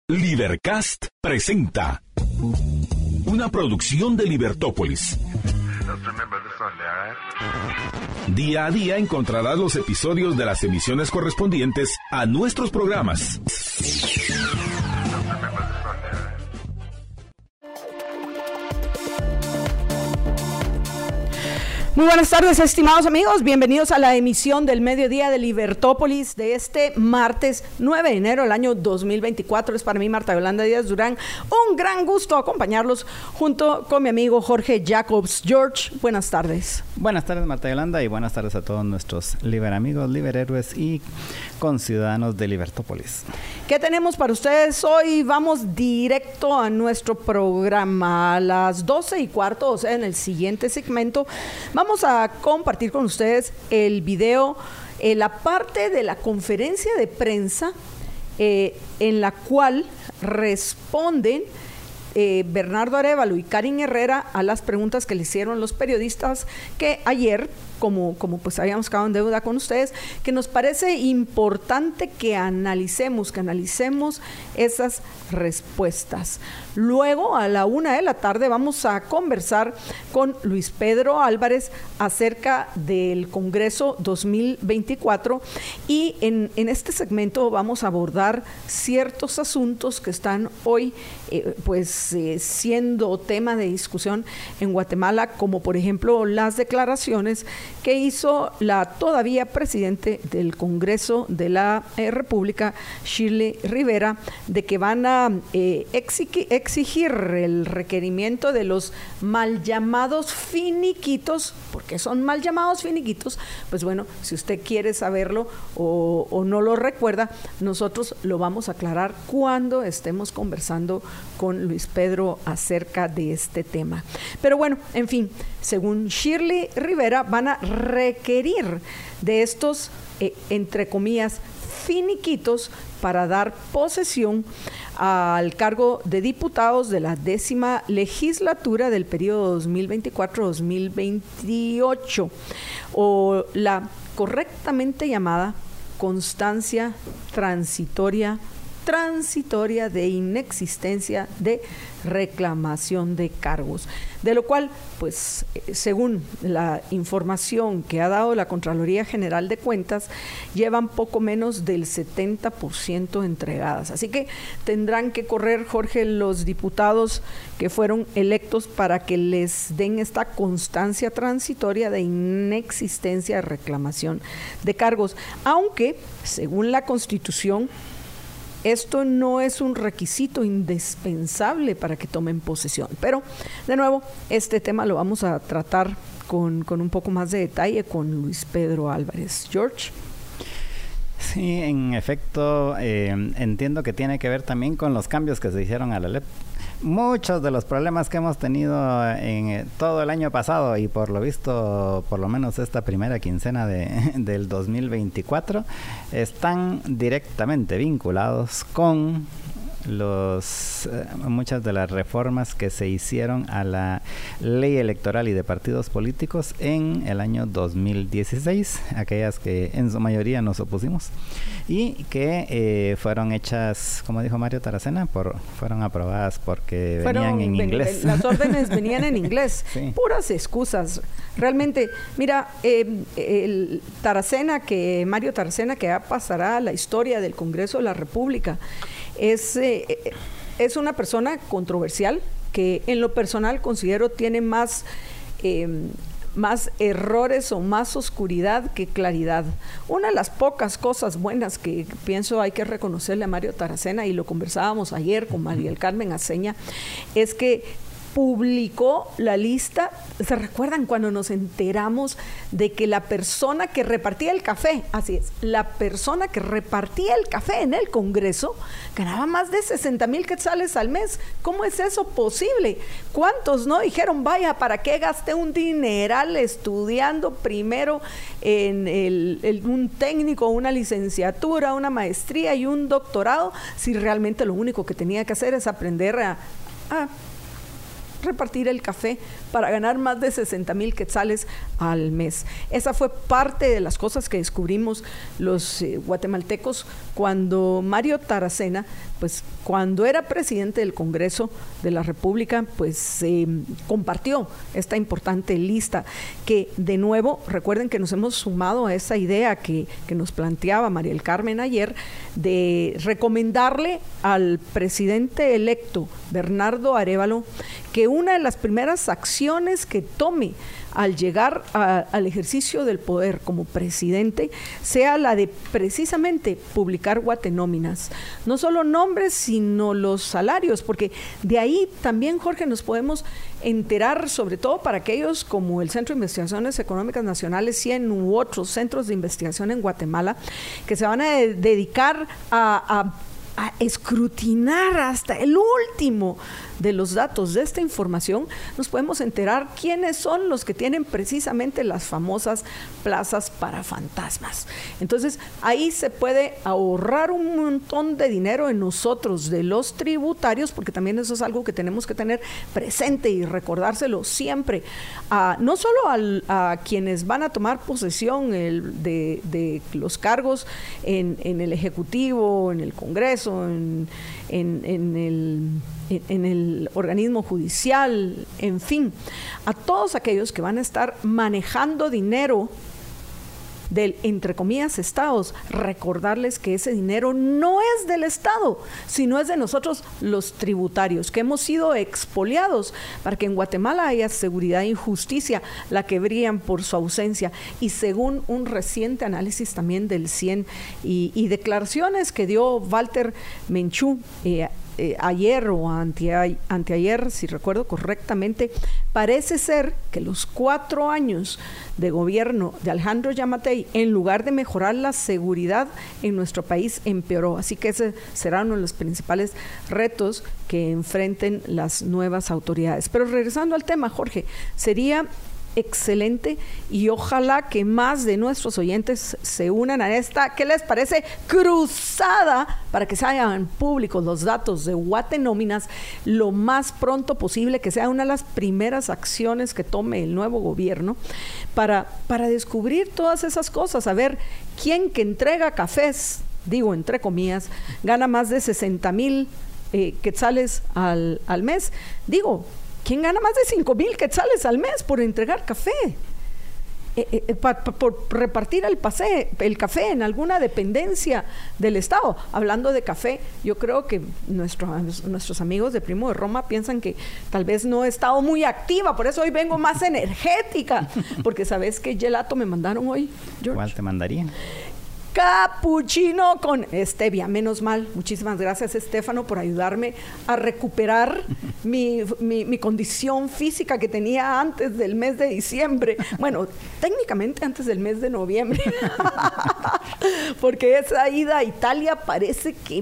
Libercast presenta una producción de Libertópolis. Día a día encontrarás los episodios de las emisiones correspondientes a nuestros programas. Muy buenas tardes, estimados amigos. Bienvenidos a la emisión del mediodía de Libertópolis de este martes 9 de enero del año 2024. Es para mí, Marta Yolanda Díaz Durán, un gran gusto acompañarlos junto con mi amigo Jorge Jacobs. George, buenas tardes. Buenas tardes, Marta Yolanda, y buenas tardes a todos nuestros liberamigos, liberhéroes y conciudadanos de Libertópolis. ¿Qué tenemos para ustedes hoy? Vamos directo a nuestro programa a las 12:15, o sea, en el siguiente segmento. Vamos a compartir con ustedes el video, la parte de la conferencia de prensa en la cual responden Bernardo Arévalo y Karin Herrera a las preguntas que le hicieron los periodistas que ayer, como pues habíamos quedado en deuda con ustedes, que nos parece importante que analicemos esas respuestas. Luego, a la 1:00 p.m, vamos a conversar con Luis Pedro Álvarez acerca del Congreso 2024 y en este segmento vamos a abordar ciertos asuntos que están hoy siendo tema de discusión en Guatemala, como por ejemplo las declaraciones que hizo la todavía presidente del Congreso de la República, Shirley Rivera, de que van a exigir el requerimiento de los mal llamados finiquitos. Porque son mal llamados finiquitos, pues bueno, si usted quiere saberlo o no lo recuerda, nosotros lo vamos a aclarar cuando estemos conversando con Luis Pedro acerca de este tema. Pero bueno, en fin, según Shirley Rivera, van a requerir de estos, entre comillas, finiquitos para dar posesión al cargo de diputados de la 10ª legislatura del periodo 2024-2028, o la correctamente llamada constancia transitoria de inexistencia de reclamación de cargos, de lo cual, pues, según la información que ha dado la Contraloría General de Cuentas, llevan poco menos del 70% entregadas. Así que tendrán que correr, Jorge, los diputados que fueron electos para que les den esta constancia transitoria de inexistencia de reclamación de cargos, aunque, según la Constitución, esto no es un requisito indispensable para que tomen posesión. Pero, de nuevo, este tema lo vamos a tratar con un poco más de detalle con Luis Pedro Álvarez. George. Sí, en efecto, entiendo que tiene que ver también con los cambios que se hicieron a la LEP. Muchos de los problemas que hemos tenido en todo el año pasado y por lo visto, por lo menos esta primera quincena del 2024, están directamente vinculados con muchas de las reformas que se hicieron a la ley electoral y de partidos políticos en el año 2016, aquellas que en su mayoría nos opusimos y que fueron hechas, como dijo Mario Taracena, fueron aprobadas porque venían en inglés. Las órdenes venían en inglés, sí. Puras excusas. Realmente, mira, Mario Taracena, que ya pasará a la historia del Congreso de la República, es una persona controversial que en lo personal considero tiene más errores o más oscuridad que claridad. Una de las pocas cosas buenas que pienso hay que reconocerle a Mario Taracena, y lo conversábamos ayer con María del Carmen Aceña, es que publicó la lista. ¿Se recuerdan cuando nos enteramos de que la persona que repartía el café, así es, la persona que repartía el café en el Congreso ganaba más de 60,000 quetzales al mes? ¿Cómo es eso posible? ¿Cuántos no dijeron, vaya, ¿para qué gasté un dineral estudiando primero en un técnico, una licenciatura, una maestría y un doctorado, si realmente lo único que tenía que hacer es aprender a repartir el café para ganar más de 60,000 quetzales al mes? Esa fue parte de las cosas que descubrimos los guatemaltecos cuando Mario Taracena pues cuando era presidente del Congreso de la República, pues compartió esta importante lista que, de nuevo, recuerden que nos hemos sumado a esa idea que nos planteaba María del Carmen ayer, de recomendarle al presidente electo Bernardo Arévalo que una de las primeras acciones que tome al llegar al ejercicio del poder como presidente sea la de precisamente publicar guatenóminas, no solo nombres sino los salarios, porque de ahí también, Jorge, nos podemos enterar, sobre todo para aquellos como el Centro de Investigaciones Económicas Nacionales, CIEN u otros centros de investigación en Guatemala, que se van a dedicar a escrutinar hasta el último de los datos de esta información. Nos podemos enterar quiénes son los que tienen precisamente las famosas plazas para fantasmas. Entonces, ahí se puede ahorrar un montón de dinero en nosotros, de los tributarios, porque también eso es algo que tenemos que tener presente y recordárselo siempre, no solo a quienes van a tomar posesión de los cargos en el Ejecutivo, en el Congreso, en el organismo judicial, en fin, a todos aquellos que van a estar manejando dinero del, entre comillas, estados, recordarles que ese dinero no es del Estado, sino es de nosotros los tributarios, que hemos sido expoliados para que en Guatemala haya seguridad e justicia, la que brillan por su ausencia. Y según un reciente análisis también del CIEN y declaraciones que dio Walter Menchú ayer o anteayer, si recuerdo correctamente, parece ser que los 4 años de gobierno de Alejandro Yamatei, en lugar de mejorar la seguridad en nuestro país, empeoró. Así que ese será uno de los principales retos que enfrenten las nuevas autoridades. Pero regresando al tema, Jorge, sería excelente y ojalá que más de nuestros oyentes se unan a esta, ¿qué les parece?, cruzada para que se hagan públicos los datos de guatenóminas lo más pronto posible, que sea una de las primeras acciones que tome el nuevo gobierno para descubrir todas esas cosas, a ver quién que entrega cafés, digo entre comillas, gana más de 60,000 quetzales al mes. Digo, ¿quién gana más de 5,000 quetzales al mes por entregar café? Por repartir el café en alguna dependencia del Estado. Hablando de café, yo creo que nuestros amigos de Primo de Roma piensan que tal vez no he estado muy activa, por eso hoy vengo más energética, porque ¿sabes qué gelato me mandaron hoy, George? ¿Cuál te mandarían? Capuchino con stevia, menos mal. Muchísimas gracias, Estefano, por ayudarme a recuperar mi condición física que tenía antes del mes de diciembre. Bueno, técnicamente antes del mes de noviembre. Porque esa ida a Italia parece que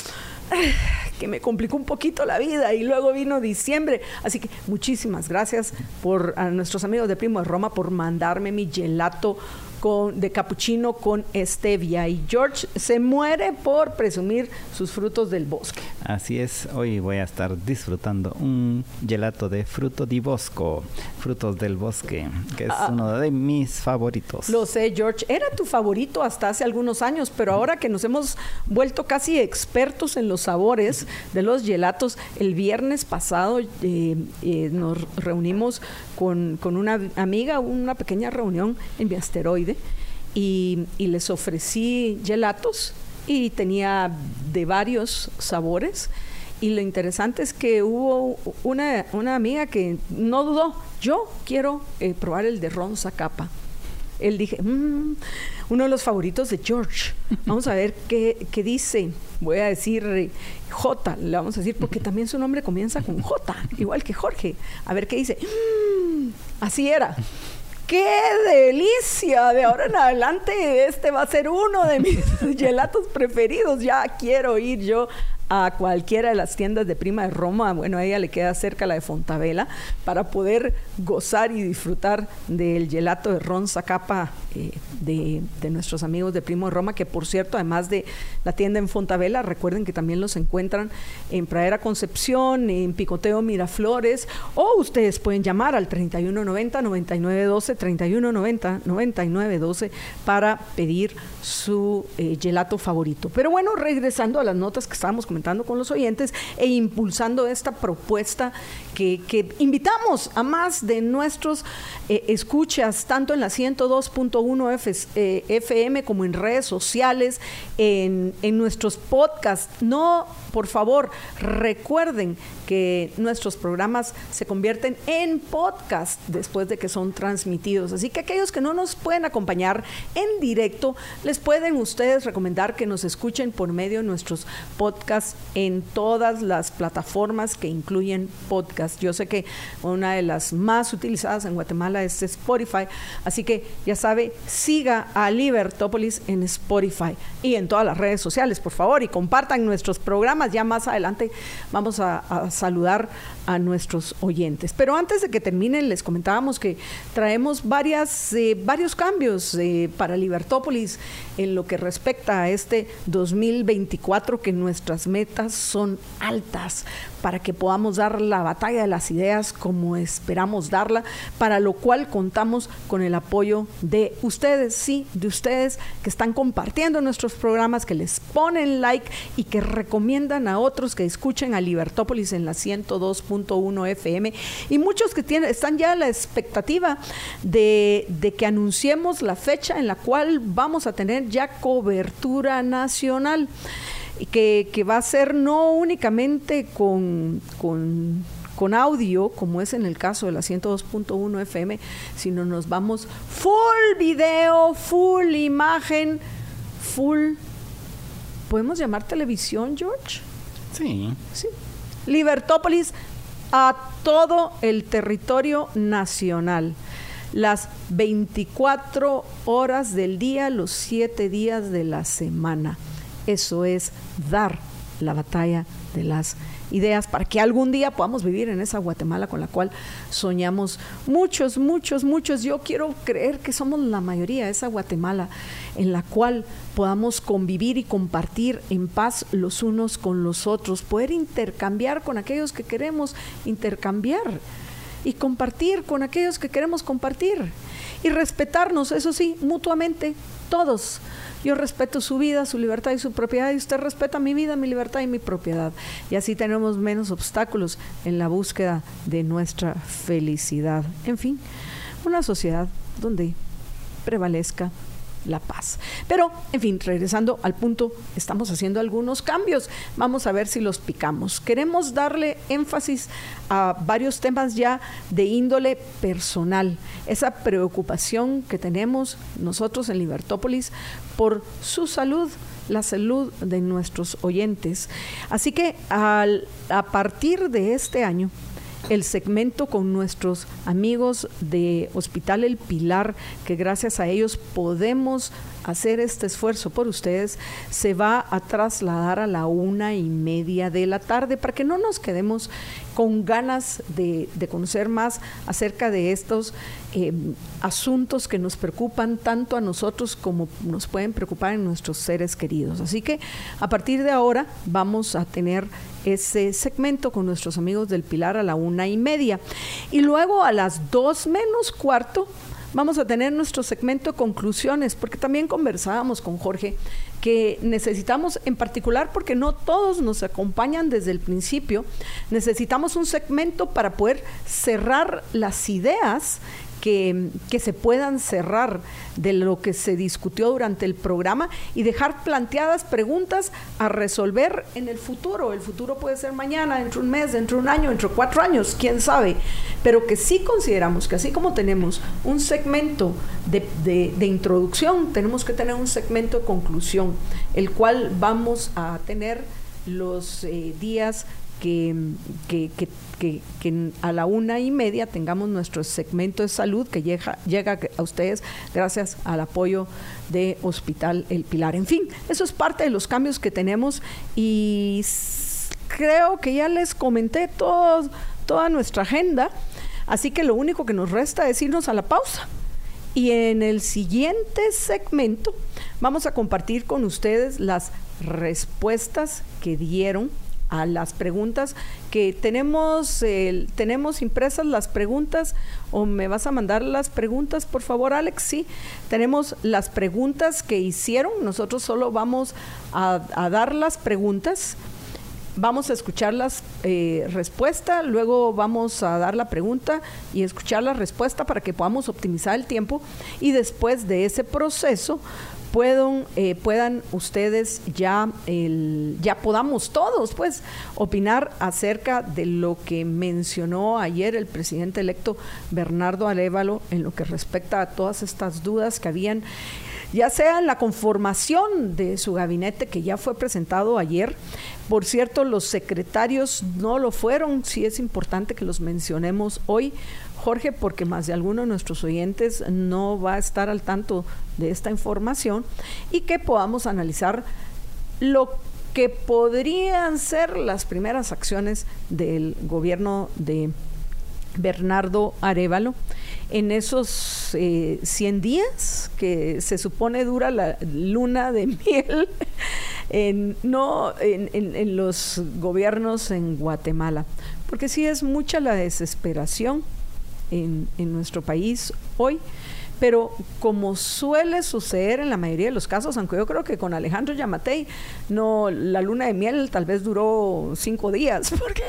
me complicó un poquito la vida y luego vino diciembre. Así que muchísimas gracias a nuestros amigos de Primo de Roma por mandarme mi gelato de capuchino con stevia. Y George se muere por presumir sus frutos del bosque. Así es, hoy voy a estar disfrutando un gelato de fruto di bosco, frutos del bosque, que es uno de mis favoritos. Lo sé, George, era tu favorito hasta hace algunos años, pero ahora que nos hemos vuelto casi expertos en los sabores de los gelatos, el viernes pasado nos reunimos con una amiga, una pequeña reunión en mi asteroide, y les ofrecí gelatos y tenía de varios sabores. Y lo interesante es que hubo una amiga que no dudó. Yo quiero probar el de Ron Zacapa. Él dije, uno de los favoritos de George. Vamos a ver qué dice. Voy a decir J, le vamos a decir, porque también su nombre comienza con J, igual que Jorge. A ver qué dice. Así era. ¡Qué delicia! De ahora en adelante este va a ser uno de mis gelatos preferidos. Ya quiero ir yo a cualquiera de las tiendas de Prima de Roma. Bueno, a ella le queda cerca la de Fontavela, para poder gozar y disfrutar del gelato de Ron Zacapa de nuestros amigos de Primo de Roma, que por cierto, además de la tienda en Fontavela, recuerden que también los encuentran en Pradera Concepción, en Picoteo Miraflores, o ustedes pueden llamar al 3190-9912, 3190-9912 para pedir su gelato favorito. Pero bueno, regresando a las notas que estábamos comentando comentando con los oyentes e impulsando esta propuesta que invitamos a más de nuestros escuchas, tanto en la 102.1 FM como en redes sociales, en nuestros podcasts. No, por favor, recuerden que nuestros programas se convierten en podcast después de que son transmitidos. Así que aquellos que no nos pueden acompañar en directo, les pueden ustedes recomendar que nos escuchen por medio de nuestros podcasts en todas las plataformas que incluyen podcast. Yo sé que una de las más utilizadas en Guatemala es Spotify, así que ya sabe, siga a Libertópolis en Spotify y en todas las redes sociales, por favor, y compartan nuestros programas. Ya más adelante vamos a saludar a nuestros oyentes. Pero antes de que terminen, les comentábamos que traemos varios cambios para Libertópolis en lo que respecta a este 2024, que nuestras metas son altas para que podamos dar la batalla de las ideas como esperamos darla, para lo cual contamos con el apoyo de ustedes, sí, de ustedes que están compartiendo nuestros programas, que les ponen like y que recomiendan a otros que escuchen a Libertópolis en la 102.1 FM, y muchos que están ya a la expectativa de que anunciemos la fecha en la cual vamos a tener ya cobertura nacional, que va a ser no únicamente con audio, como es en el caso de la 102.1 FM, sino nos vamos full video, full imagen, full, ¿podemos llamar televisión, George? Sí. Libertópolis a todo el territorio nacional, las 24 horas del día, los 7 días de la semana. Eso es dar la batalla de las ideas para que algún día podamos vivir en esa Guatemala con la cual soñamos muchos. Yo quiero creer que somos la mayoría de esa Guatemala en la cual podamos convivir y compartir en paz los unos con los otros, poder intercambiar con aquellos que queremos intercambiar y compartir con aquellos que queremos compartir y respetarnos, eso sí, mutuamente, todos. Yo respeto su vida, su libertad y su propiedad, y usted respeta mi vida, mi libertad y mi propiedad. Y así tenemos menos obstáculos en la búsqueda de nuestra felicidad. En fin, una sociedad donde prevalezca la paz. Pero, en fin, regresando al punto, estamos haciendo algunos cambios. Vamos a ver si los picamos. Queremos darle énfasis a varios temas ya de índole personal. Esa preocupación que tenemos nosotros en Libertópolis por su salud, la salud de nuestros oyentes. Así que a partir de este año, el segmento con nuestros amigos de Hospital El Pilar, que gracias a ellos podemos hacer este esfuerzo por ustedes, se va a trasladar a la 1:30 de la tarde para que no nos quedemos con ganas de conocer más acerca de estos asuntos que nos preocupan tanto a nosotros como nos pueden preocupar en nuestros seres queridos. Así que a partir de ahora vamos a tener ese segmento con nuestros amigos del Pilar a la 1:30, y luego a las 2:15 vamos a tener nuestro segmento de conclusiones, porque también conversábamos con Jorge que necesitamos, en particular porque no todos nos acompañan desde el principio, necesitamos un segmento para poder cerrar las ideas que se puedan cerrar de lo que se discutió durante el programa y dejar planteadas preguntas a resolver en el futuro. El futuro puede ser mañana, dentro de un mes, dentro de un año, dentro de 4 años, quién sabe, pero que sí consideramos que así como tenemos un segmento de introducción, tenemos que tener un segmento de conclusión, el cual vamos a tener los días que a la 1:30 tengamos nuestro segmento de salud que llega a ustedes gracias al apoyo de Hospital El Pilar. En fin, eso es parte de los cambios que tenemos, y creo que ya les comenté toda nuestra agenda, así que lo único que nos resta es irnos a la pausa. Y en el siguiente segmento vamos a compartir con ustedes las respuestas que dieron a las preguntas que tenemos impresas, las preguntas, o me vas a mandar las preguntas, por favor, Alex. Sí, tenemos las preguntas que hicieron, nosotros solo vamos a dar las preguntas vamos a escuchar la respuesta, luego vamos a dar la pregunta y escuchar la respuesta para que podamos optimizar el tiempo, y después de ese proceso puedan ustedes ya podamos todos pues opinar acerca de lo que mencionó ayer el presidente electo Bernardo Arévalo en lo que respecta a todas estas dudas que habían, ya sea en la conformación de su gabinete, que ya fue presentado ayer. Por cierto, los secretarios no lo fueron. Sí es importante que los mencionemos hoy, Jorge, porque más de alguno de nuestros oyentes no va a estar al tanto de esta información, y que podamos analizar lo que podrían ser las primeras acciones del gobierno de Bernardo Arévalo en esos 100 días que se supone dura la luna de miel en los gobiernos en Guatemala, porque sí es mucha la desesperación en nuestro país hoy. Pero como suele suceder en la mayoría de los casos, aunque yo creo que con Alejandro Yamatei la luna de miel tal vez duró 5 días, porque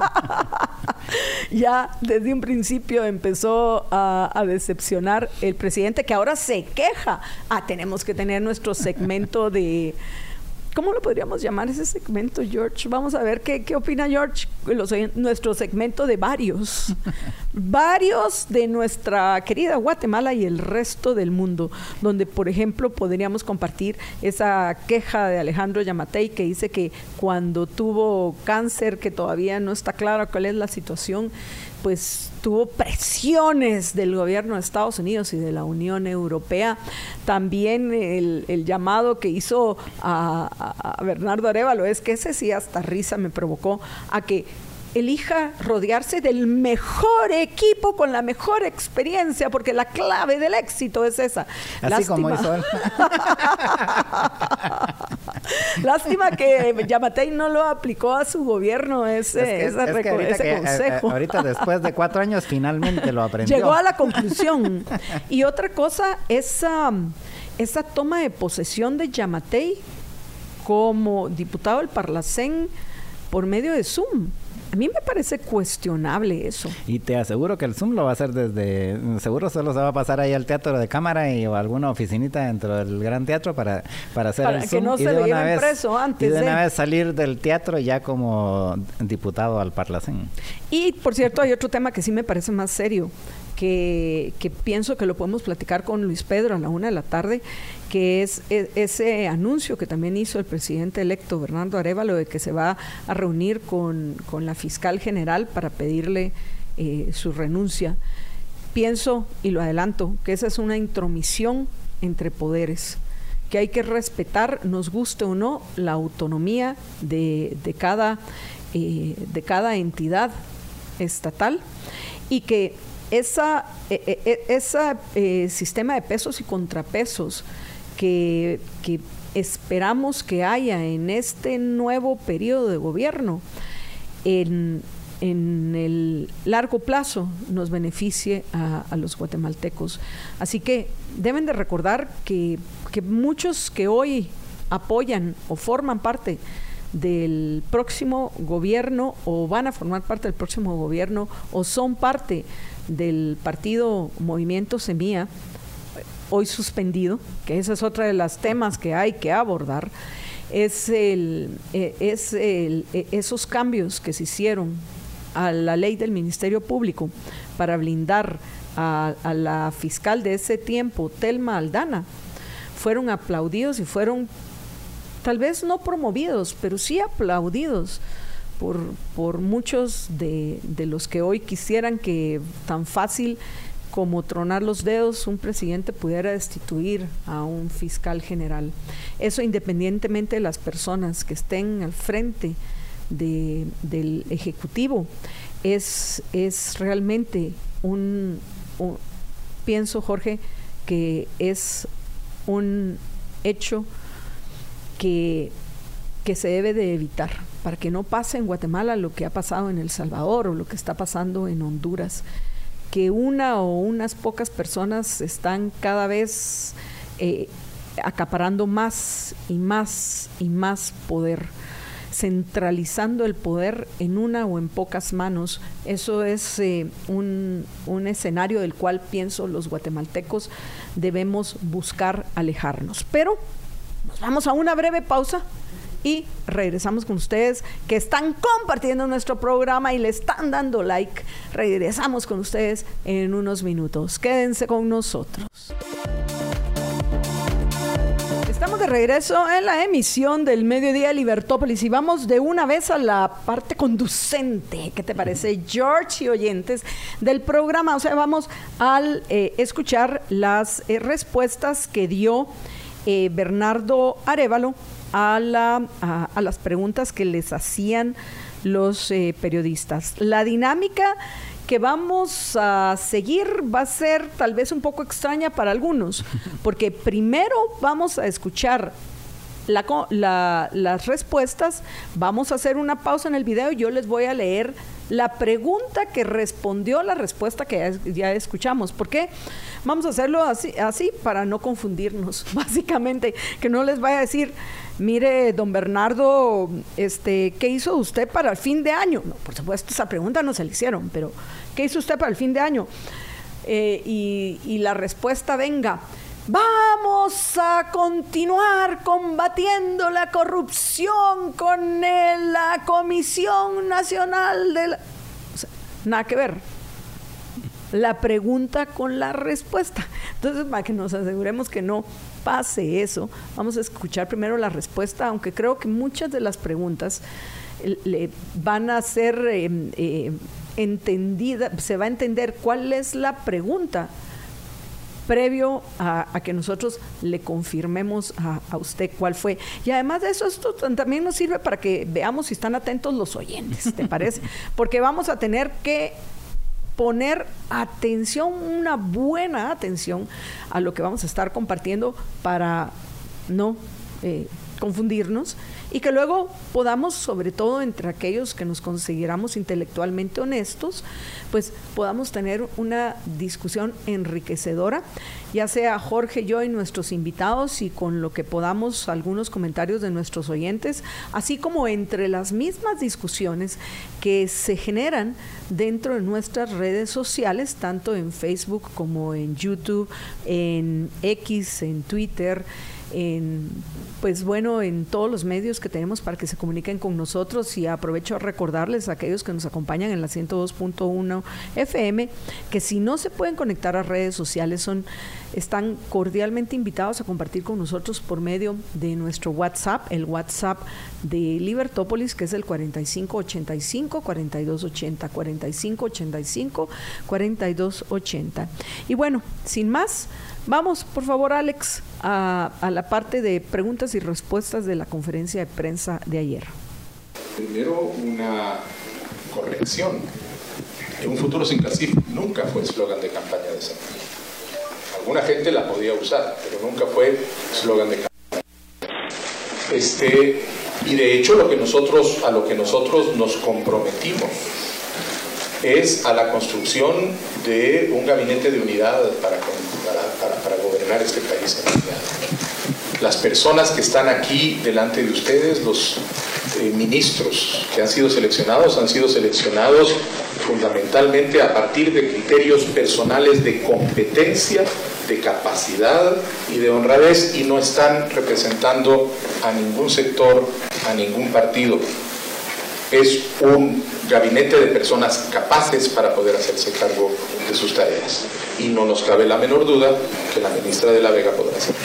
ya desde un principio empezó a decepcionar el presidente, que ahora se queja. Tenemos que tener nuestro segmento de... ¿Cómo lo podríamos llamar ese segmento, George? Vamos a ver qué opina George. Nuestro segmento de varios de nuestra querida Guatemala y el resto del mundo, donde, por ejemplo, podríamos compartir esa queja de Alejandro Yamatei, que dice que cuando tuvo cáncer, que todavía no está claro cuál es la situación, pues tuvo presiones del gobierno de Estados Unidos y de la Unión Europea. También el llamado que hizo a Bernardo Arévalo, es que ese sí hasta risa me provocó, a que elija rodearse del mejor equipo con la mejor experiencia, porque la clave del éxito es esa. Así lástima. Como hizo él. Lástima que Yamatei no lo aplicó a su gobierno ese consejo. Ahorita después de 4 años finalmente lo aprendió. Llegó a la conclusión. Y otra cosa, esa toma de posesión de Yamatei como diputado del Parlacén por medio de Zoom. A mí me parece cuestionable eso. Y te aseguro que el Zoom lo va a hacer seguro solo se va a pasar ahí al teatro de cámara o alguna oficinita dentro del gran teatro para hacer el Zoom. Para que no se le lleven preso antes. Y de una vez salir del teatro ya como diputado al Parlacén. Y, por cierto, hay otro tema que sí me parece más serio, que pienso que lo podemos platicar con Luis Pedro a la 1:00 p.m, que es ese anuncio que también hizo el presidente electo Bernardo Arévalo de que se va a reunir con la fiscal general para pedirle su renuncia. Pienso, y lo adelanto, que esa es una intromisión entre poderes, que hay que respetar, nos guste o no, la autonomía de cada entidad estatal, y que ese sistema de pesos y contrapesos que esperamos que haya en este nuevo periodo de gobierno, en el largo plazo nos beneficie a los guatemaltecos. Así que deben de recordar que muchos que hoy apoyan o forman parte del próximo gobierno, o van a formar parte del próximo gobierno, o son parte del partido Movimiento Semilla, hoy suspendido, que ese es otro de los temas que hay que abordar, esos cambios que se hicieron a la ley del Ministerio Público para blindar a la fiscal de ese tiempo, Telma Aldana, fueron aplaudidos y fueron tal vez no promovidos, pero sí aplaudidos por muchos de los que hoy quisieran que tan fácil como tronar los dedos un presidente pudiera destituir a un fiscal general. Eso independientemente de las personas que estén al frente del Ejecutivo, es realmente pienso, Jorge, que es un hecho que se debe de evitar, para que no pase en Guatemala lo que ha pasado en El Salvador o lo que está pasando en Honduras, que una o unas pocas personas están cada vez acaparando más y más y más poder. centralizando el poder en una o en pocas manos. Eso es un escenario del cual pienso los guatemaltecos debemos buscar alejarnos. Pero nos vamos a una breve pausa y regresamos con ustedes que están compartiendo nuestro programa y le están dando like. Regresamos con ustedes en unos minutos. Quédense con nosotros. Estamos de regreso en la emisión del Mediodía de Libertópolis y vamos de una vez a la parte conducente. ¿Qué te parece, George y oyentes del programa? O sea, vamos al escuchar las respuestas que dio Bernardo Arévalo a las preguntas que les hacían los periodistas. La dinámica que vamos a seguir va a ser tal vez un poco extraña para algunos, porque primero vamos a escuchar las respuestas, vamos a hacer una pausa en el video y yo les voy a leer la pregunta que respondió la respuesta que ya escuchamos. ¿Por qué? Vamos a hacerlo así para no confundirnos, básicamente, que no les vaya a decir, mire, don Bernardo, ¿qué hizo usted para el fin de año? No, por supuesto, esa pregunta no se le hicieron, pero ¿qué hizo usted para el fin de año? Y la respuesta venga, vamos a continuar combatiendo la corrupción con la Comisión Nacional de la... O sea, nada que ver la pregunta con la respuesta. Entonces, para que nos aseguremos que no pase eso, vamos a escuchar primero la respuesta, aunque creo que muchas de las preguntas van a ser entendidas, se va a entender cuál es la pregunta previo a que nosotros le confirmemos a usted cuál fue. Y además de eso, esto también nos sirve para que veamos si están atentos los oyentes, ¿te parece? Porque vamos a tener que poner atención, una buena atención a lo que vamos a estar compartiendo para no confundirnos y que luego podamos, sobre todo entre aquellos que nos consideramos intelectualmente honestos, pues podamos tener una discusión enriquecedora, ya sea Jorge, yo y nuestros invitados, y con lo que podamos algunos comentarios de nuestros oyentes, así como entre las mismas discusiones que se generan dentro de nuestras redes sociales, tanto en Facebook como en YouTube, en X, en Twitter, pues bueno, en todos los medios que tenemos para que se comuniquen con nosotros. Y aprovecho a recordarles a aquellos que nos acompañan en la 102.1 FM que si no se pueden conectar a redes sociales, están cordialmente invitados a compartir con nosotros por medio de nuestro WhatsApp, el WhatsApp de Libertópolis, que es el 4585-4280, 4585-4280. Y bueno, sin más, vamos, por favor, Alex, a la parte de preguntas y respuestas de la conferencia de prensa de ayer. Primero, una corrección. Un futuro sin CACIF nunca fue eslogan de campaña de Central. Alguna gente la podía usar, pero nunca fue eslogan de campaña. Y de hecho, a lo que nosotros nos comprometimos es a la construcción de un gabinete de unidad para gobernar este país en unidad. Las personas que están aquí delante de ustedes, los ministros que han sido seleccionados fundamentalmente a partir de criterios personales de competencia, de capacidad y de honradez, y no están representando a ningún sector, a ningún partido. Es un gabinete de personas capaces para poder hacerse cargo de sus tareas. Y no nos cabe la menor duda que la ministra de la Vega podrá hacerlo.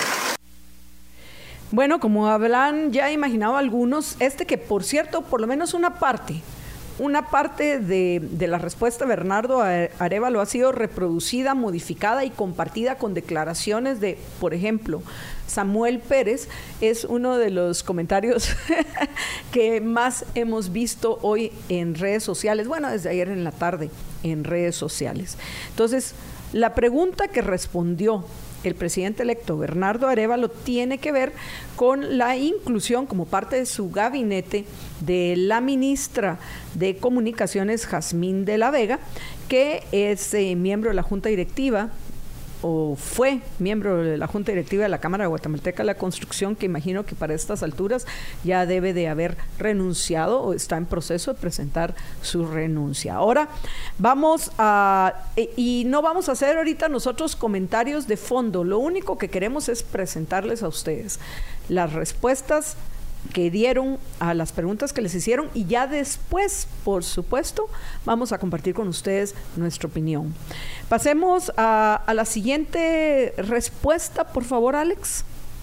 Bueno, como habrán ya imaginado algunos, que por cierto, por lo menos una parte de la respuesta de Bernardo Arévalo ha sido reproducida, modificada y compartida con declaraciones de, por ejemplo, Samuel Pérez. Es uno de los comentarios que más hemos visto hoy en redes sociales, bueno, desde ayer en la tarde en redes sociales. Entonces, la pregunta que respondió el presidente electo Bernardo Arévalo tiene que ver con la inclusión como parte de su gabinete de la ministra de Comunicaciones, Jazmín de la Vega, que es miembro de la Junta Directiva o fue miembro de la Junta Directiva de la Cámara Guatemalteca de la Construcción, que imagino que para estas alturas ya debe de haber renunciado o está en proceso de presentar su renuncia. Ahora vamos y no vamos a hacer ahorita nosotros comentarios de fondo, lo único que queremos es presentarles a ustedes las respuestas que dieron a las preguntas que les hicieron y ya después, por supuesto, vamos a compartir con ustedes nuestra opinión. Pasemos a la siguiente respuesta, por favor, Alex.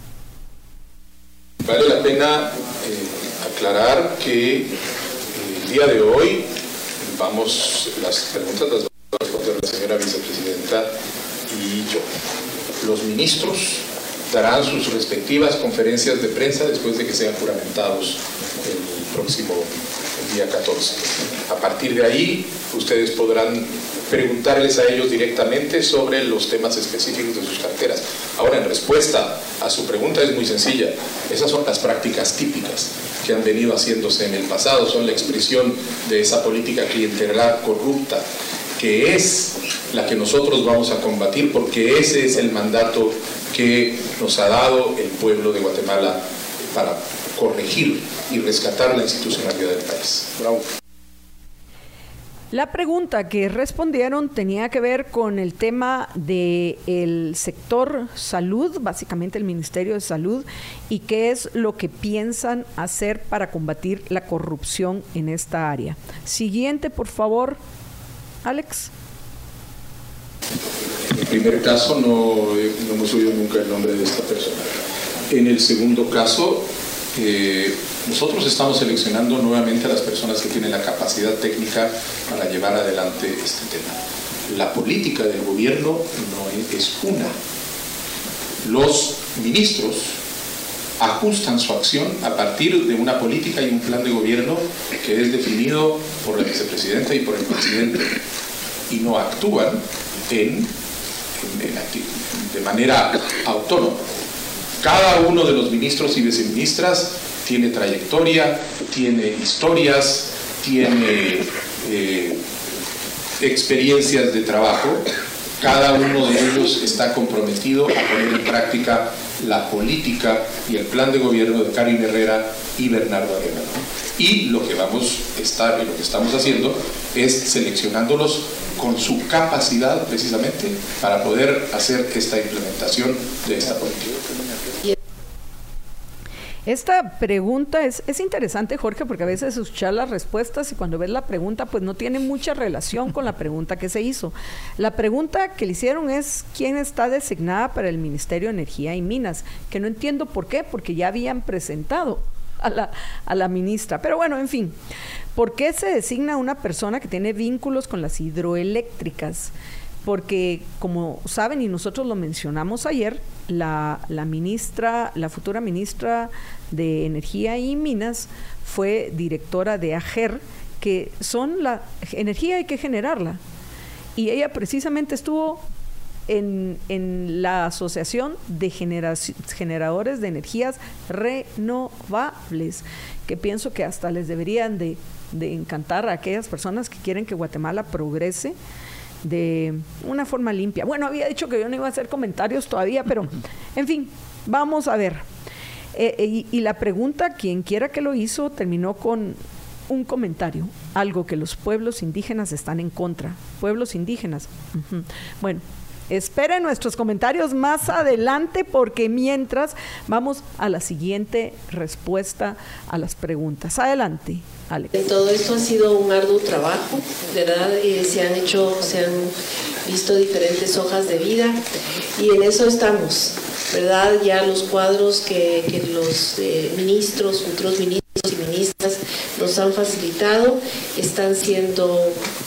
Vale la pena aclarar que el día de hoy las preguntas las vamos a responder la señora vicepresidenta y yo. Los ministros darán sus respectivas conferencias de prensa después de que sean juramentados el próximo día 14. A partir de ahí, ustedes podrán preguntarles a ellos directamente sobre los temas específicos de sus carteras. Ahora, en respuesta a su pregunta es muy sencilla. Esas son las prácticas típicas que han venido haciéndose en el pasado, son la expresión de esa política clientelar corrupta, que es la que nosotros vamos a combatir, porque ese es el mandato que nos ha dado el pueblo de Guatemala para corregir y rescatar la institucionalidad del país. Bravo. La pregunta que respondieron tenía que ver con el tema del sector salud, básicamente el Ministerio de Salud, y qué es lo que piensan hacer para combatir la corrupción en esta área. Siguiente, por favor, Alex. En el primer caso no hemos oído nunca el nombre de esta persona. En el segundo caso, nosotros estamos seleccionando nuevamente a las personas que tienen la capacidad técnica para llevar adelante este tema. La política del gobierno no es una. Los ministros ajustan su acción a partir de una política y un plan de gobierno que es definido por la vicepresidenta y por el presidente, y no actúan de manera autónoma. Cada uno de los ministros y viceministras tiene trayectoria, tiene historias, tiene experiencias de trabajo. Cada uno de ellos está comprometido a poner en práctica la política y el plan de gobierno de Karin Herrera y Bernardo Arevalo. Y lo que estamos haciendo es seleccionándolos con su capacidad precisamente para poder hacer esta implementación de esta política. Esta pregunta es interesante, Jorge, porque a veces escuchar las respuestas y cuando ves la pregunta pues no tiene mucha relación con la pregunta que se hizo. La pregunta que le hicieron es ¿quién está designada para el Ministerio de Energía y Minas? Que no entiendo por qué, porque ya habían presentado a la ministra. Pero bueno, en fin, ¿por qué se designa una persona que tiene vínculos con las hidroeléctricas? Porque, como saben, y nosotros lo mencionamos ayer, la futura ministra de Energía y Minas fue directora de AGER, que son la energía hay que generarla. Y ella precisamente estuvo en la Asociación de Generadores de Energías Renovables, que pienso que hasta les deberían de encantar a aquellas personas que quieren que Guatemala progrese de una forma limpia. Bueno, había dicho que yo no iba a hacer comentarios todavía, pero en fin, vamos a ver. Y la pregunta, quien quiera que lo hizo, terminó con un comentario, algo que los pueblos indígenas están en contra. Pueblos indígenas. Bueno, esperen nuestros comentarios más adelante, porque mientras vamos a la siguiente respuesta a las preguntas. Adelante, Alex. Todo esto ha sido un arduo trabajo, ¿verdad? Se han visto diferentes hojas de vida y en eso estamos, ¿verdad? Ya los cuadros que los ministros, futuros ministros y ministras nos han facilitado están siendo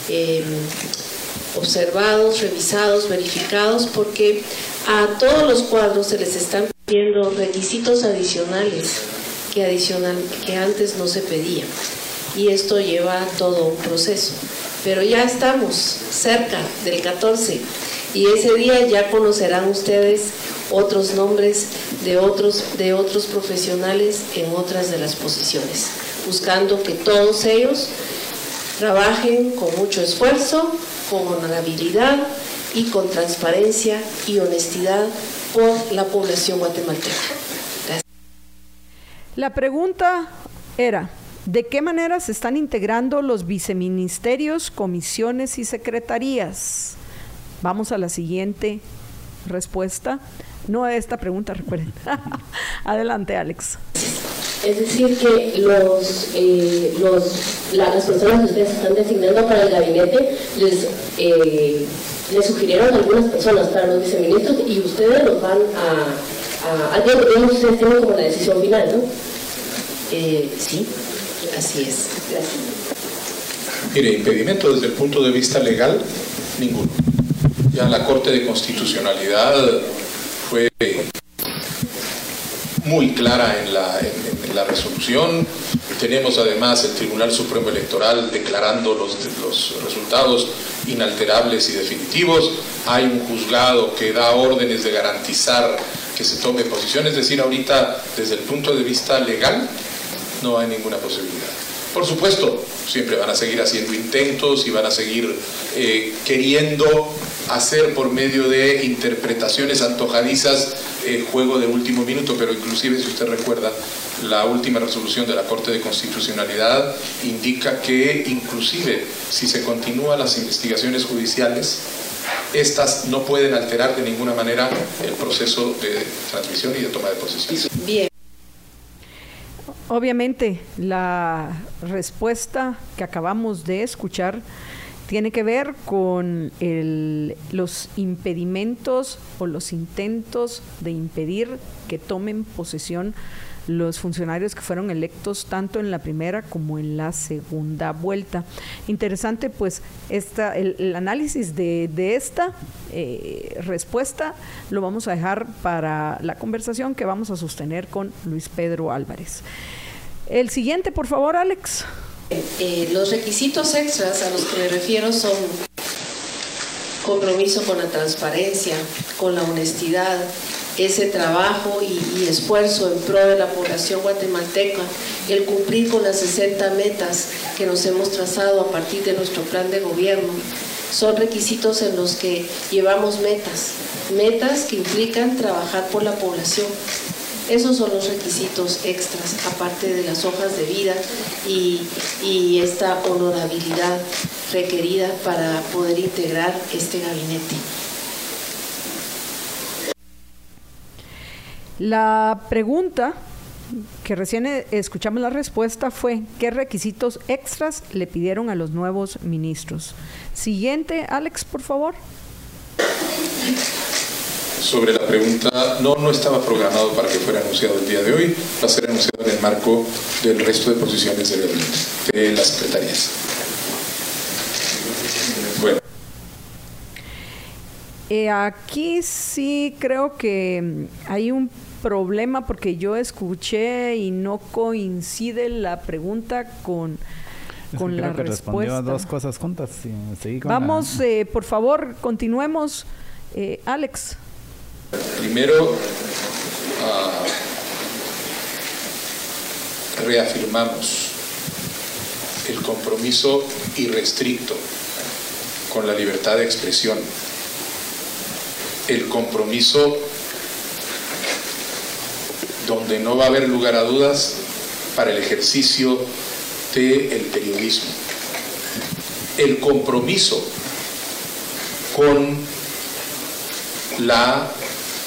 observados, revisados, verificados, porque a todos los cuadros se les están pidiendo requisitos adicionales que antes no se pedían, y esto lleva todo un proceso, pero ya estamos cerca del 14 y ese día ya conocerán ustedes otros nombres de otros profesionales en otras de las posiciones, buscando que todos ellos trabajen con mucho esfuerzo, con honorabilidad y con transparencia y honestidad por la población guatemalteca. Gracias. La pregunta era: ¿de qué manera se están integrando los viceministerios, comisiones y secretarías? Vamos a la siguiente respuesta. No a esta pregunta, recuerden. Adelante, Alex. Es decir, que las personas que ustedes están designando para el gabinete les sugirieron algunas personas para los viceministros y ustedes los van digamos, ustedes tienen como la decisión final, ¿no? Sí, así es. Gracias. Mire, impedimento desde el punto de vista legal, ninguno. Ya la Corte de Constitucionalidad fue muy clara en la resolución. Tenemos además el Tribunal Supremo Electoral declarando los resultados inalterables y definitivos. Hay un juzgado que da órdenes de garantizar que se tome posición. Es decir, ahorita desde el punto de vista legal no hay ninguna posibilidad. Por supuesto, siempre van a seguir haciendo intentos y van a seguir queriendo hacer por medio de interpretaciones antojadizas juego de último minuto, pero inclusive, si usted recuerda, la última resolución de la Corte de Constitucionalidad indica que inclusive si se continúan las investigaciones judiciales, estas no pueden alterar de ninguna manera el proceso de transmisión y de toma de posesión. Bien. Obviamente, la respuesta que acabamos de escuchar tiene que ver con los impedimentos o los intentos de impedir que tomen posesión los funcionarios que fueron electos tanto en la primera como en la segunda vuelta. Interesante, pues, el análisis de esta respuesta lo vamos a dejar para la conversación que vamos a sostener con Luis Pedro Álvarez. El siguiente, por favor, Alex. Los requisitos extras a los que me refiero son compromiso con la transparencia, con la honestidad, ese trabajo y esfuerzo en pro de la población guatemalteca, el cumplir con las 60 metas que nos hemos trazado a partir de nuestro plan de gobierno. Son requisitos en los que llevamos metas que implican trabajar por la población. Esos son los requisitos extras, aparte de las hojas de vida y esta honorabilidad requerida para poder integrar este gabinete. La pregunta que recién escuchamos la respuesta fue: ¿qué requisitos extras le pidieron a los nuevos ministros? Siguiente, Alex, por favor. Sobre la pregunta, no estaba programado para que fuera anunciado el día de hoy, va a ser anunciado en el marco del resto de posiciones del gabinete, de las secretarías. Bueno. Aquí sí creo que hay un problema porque yo escuché y no coincide la pregunta con la respuesta. Respondió a dos cosas juntas. Sí, vamos, por favor, continuemos. Alex. Primero, reafirmamos el compromiso irrestricto con la libertad de expresión, el compromiso donde no va a haber lugar a dudas para el ejercicio del periodismo, el compromiso con la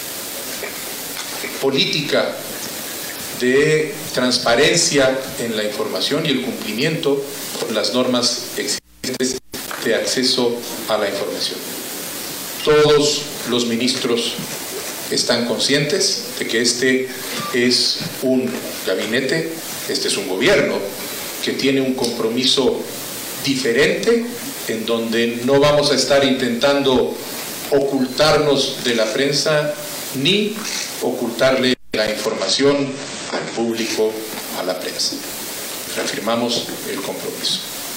política de transparencia en la información y el cumplimiento con las normas existentes de acceso a la información. Todos los ministros están conscientes de que este es un gabinete, este es un gobierno que tiene un compromiso diferente, en donde no vamos a estar intentando ocultarnos de la prensa ni ocultarle la información al público, a la prensa. Reafirmamos el compromiso.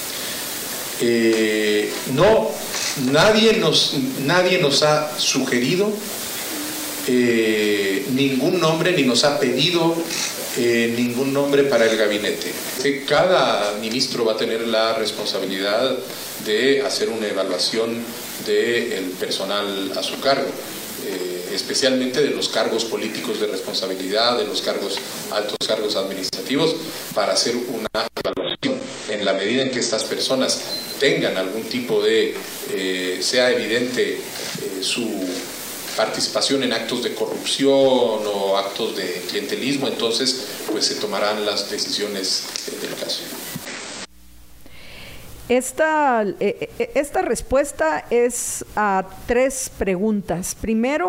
Nadie nos ha sugerido ningún nombre ni nos ha pedido ningún nombre para el gabinete. Cada ministro va a tener la responsabilidad de hacer una evaluación del personal a su cargo, especialmente de los cargos políticos de responsabilidad, de los altos cargos administrativos, para hacer una evaluación. En la medida en que estas personas tengan algún tipo de, sea evidente su participación en actos de corrupción o actos de clientelismo, entonces pues se tomarán las decisiones del caso. Esta respuesta es a 3 preguntas. Primero,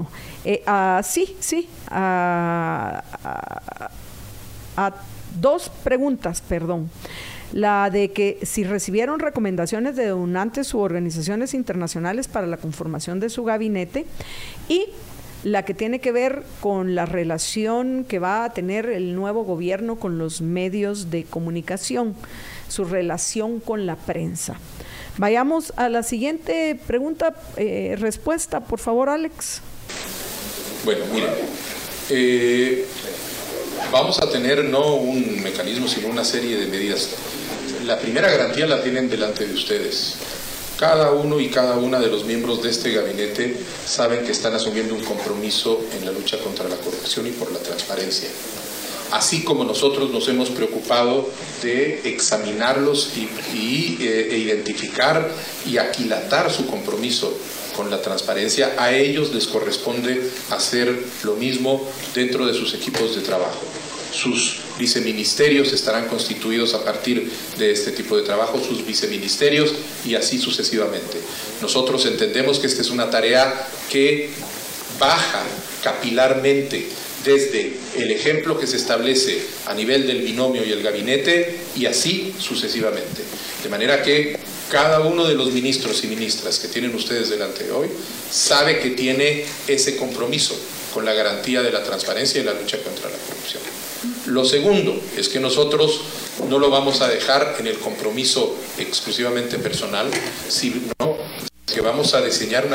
a 2 preguntas, perdón. La de que si recibieron recomendaciones de donantes u organizaciones internacionales para la conformación de su gabinete, y la que tiene que ver con la relación que va a tener el nuevo gobierno con los medios de comunicación, su relación con la prensa. Vayamos a la siguiente pregunta, respuesta, por favor, Alex. Bueno, miren, vamos a tener no un mecanismo, sino una serie de medidas. La primera garantía la tienen delante de ustedes. Cada uno y cada una de los miembros de este gabinete saben que están asumiendo un compromiso en la lucha contra la corrupción y por la transparencia. Así como nosotros nos hemos preocupado de examinarlos e identificar y aquilatar su compromiso con la transparencia, a ellos les corresponde hacer lo mismo dentro de sus equipos de trabajo. Sus viceministerios estarán constituidos a partir de este tipo de trabajo, sus viceministerios, y así sucesivamente. Nosotros entendemos que esta es una tarea que baja capilarmente desde el ejemplo que se establece a nivel del binomio y el gabinete, y así sucesivamente. De manera que cada uno de los ministros y ministras que tienen ustedes delante de hoy sabe que tiene ese compromiso con la garantía de la transparencia y la lucha contra la corrupción. Lo segundo es que nosotros no lo vamos a dejar en el compromiso exclusivamente personal, sino que vamos a diseñar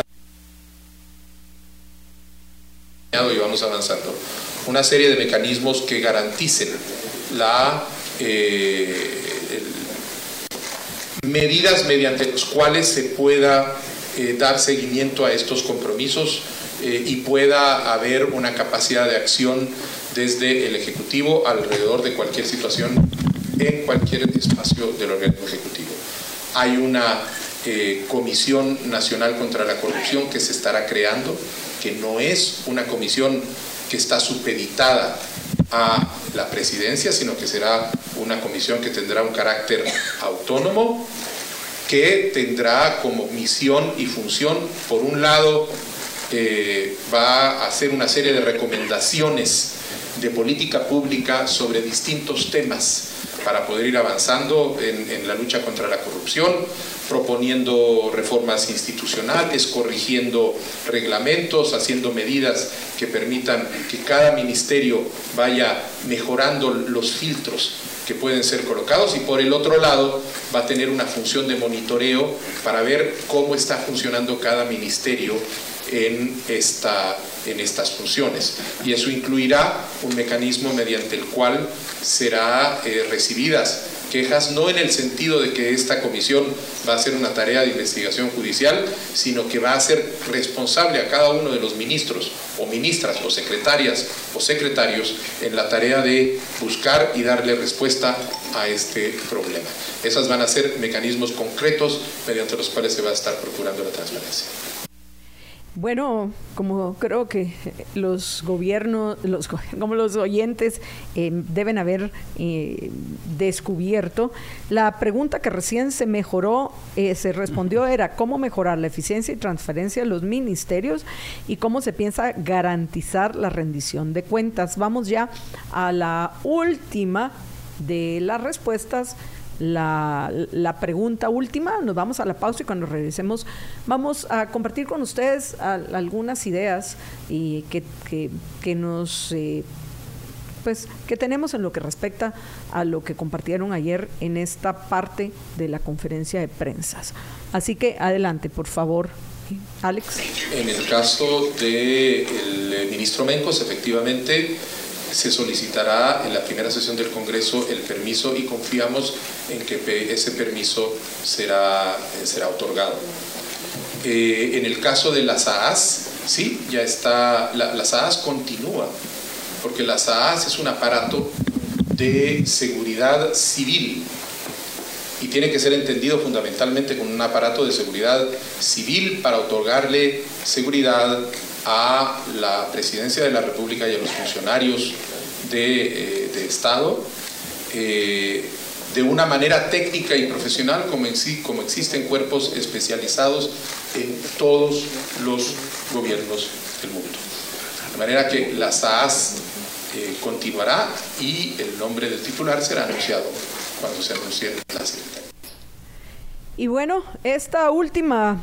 y vamos avanzando una serie de mecanismos que garanticen medidas mediante las cuales se pueda dar seguimiento a estos compromisos y pueda haber una capacidad de acción desde el Ejecutivo alrededor de cualquier situación en cualquier espacio del organismo ejecutivo. Hay una Comisión Nacional contra la Corrupción que se estará creando, que no es una comisión que está supeditada a la presidencia, sino que será una comisión que tendrá un carácter autónomo, que tendrá como misión y función, por un lado, va a hacer una serie de recomendaciones de política pública sobre distintos temas para poder ir avanzando en la lucha contra la corrupción, proponiendo reformas institucionales, corrigiendo reglamentos, haciendo medidas que permitan que cada ministerio vaya mejorando los filtros que pueden ser colocados, y por el otro lado va a tener una función de monitoreo para ver cómo está funcionando cada ministerio en estas funciones, y eso incluirá un mecanismo mediante el cual será recibidas quejas, no en el sentido de que esta comisión va a hacer una tarea de investigación judicial, sino que va a ser responsable a cada uno de los ministros o ministras o secretarias o secretarios en la tarea de buscar y darle respuesta a este problema. Esas van a ser mecanismos concretos mediante los cuales se va a estar procurando la transparencia. Bueno, como creo que los gobiernos, como los oyentes deben haber descubierto, la pregunta que recién se respondió era cómo mejorar la eficiencia y transparencia de los ministerios y cómo se piensa garantizar la rendición de cuentas. Vamos ya a la última de las respuestas. La pregunta última, nos vamos a la pausa y cuando regresemos vamos a compartir con ustedes algunas ideas y que nos que tenemos en lo que respecta a lo que compartieron ayer en esta parte de la conferencia de prensa. Así que adelante, por favor, Alex. En el caso del ministro Mencos, efectivamente, se solicitará en la primera sesión del Congreso el permiso y confiamos en que ese permiso será otorgado. En el caso de las AAS, sí, ya está, las AAS continúa, porque las AAS es un aparato de seguridad civil y tiene que ser entendido fundamentalmente como un aparato de seguridad civil para otorgarle seguridad a la Presidencia de la República y a los funcionarios de Estado de una manera técnica y profesional como existen cuerpos especializados en todos los gobiernos del mundo. De manera que la SAAS continuará y el nombre del titular será anunciado cuando se anuncie la secretaría. Y bueno, esta última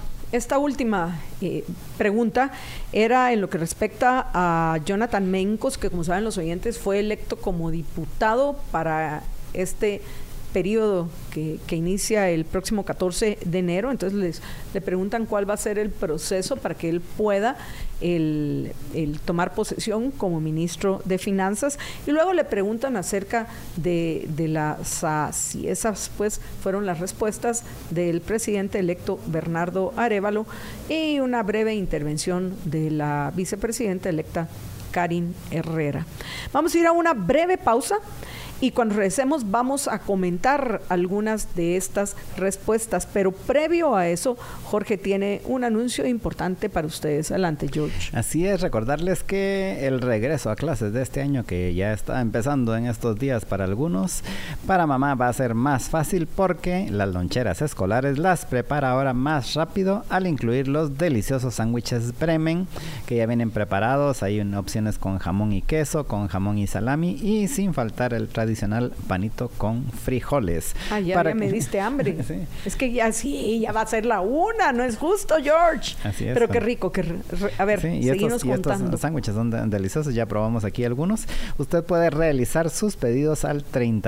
pregunta era en lo que respecta a Jonathan Mencos, que como saben los oyentes fue electo como diputado para este periodo que inicia el próximo 14 de enero. Entonces le preguntan cuál va a ser el proceso para que él pueda el tomar posesión como ministro de Finanzas, y luego le preguntan acerca de la SAS, y esas pues fueron las respuestas del presidente electo Bernardo Arévalo y una breve intervención de la vicepresidenta electa Karin Herrera. Vamos a ir a una breve pausa y cuando regresemos vamos a comentar algunas de estas respuestas, pero previo a eso, Jorge tiene un anuncio importante para ustedes. Adelante, George. Así es, recordarles que el regreso a clases de este año, que ya está empezando en estos días para algunos, para mamá va a ser más fácil porque las loncheras escolares las prepara ahora más rápido al incluir los deliciosos sándwiches Bremen, que ya vienen preparados. Hay opciones con jamón y queso, con jamón y salami y sin faltar el tradicional panito con frijoles. Ya me diste hambre. Sí. Es que ya va a ser la una, no es justo, George. Así es. Pero qué rico, a ver, sí, seguimos contando. Estos sándwiches son deliciosos, ya probamos aquí algunos. Usted puede realizar sus pedidos al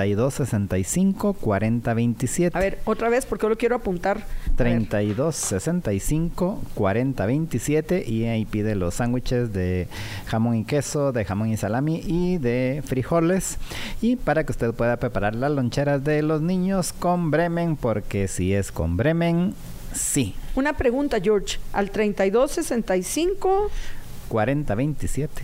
3265-4027. A ver, otra vez, porque lo quiero apuntar. 3265-4027 y ahí pide los sándwiches de jamón y queso, de jamón y salami y de frijoles, y para que usted pueda preparar las loncheras de los niños con Bremen, porque si es con Bremen, sí. Una pregunta, George, al 3265 4027.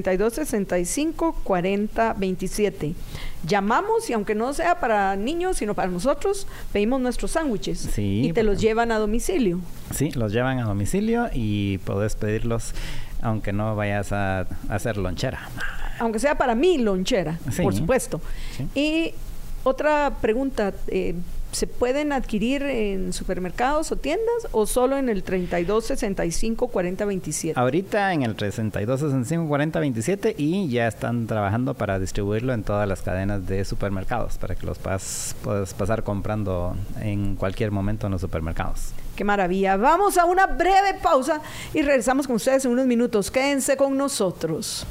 3265-4027. Llamamos y aunque no sea para niños, sino para nosotros, pedimos nuestros sándwiches. Sí, y te los llevan a domicilio. Sí, los llevan a domicilio y podés pedirlos aunque no vayas a hacer lonchera. Aunque sea para mí lonchera, sí, por supuesto. Sí. Y otra pregunta, ¿se pueden adquirir en supermercados o tiendas o solo en el 3265-4027? Ahorita en el 3265-4027 y ya están trabajando para distribuirlo en todas las cadenas de supermercados para que los puedas pasar comprando en cualquier momento en los supermercados. ¡Qué maravilla! Vamos a una breve pausa y regresamos con ustedes en unos minutos. Quédense con nosotros.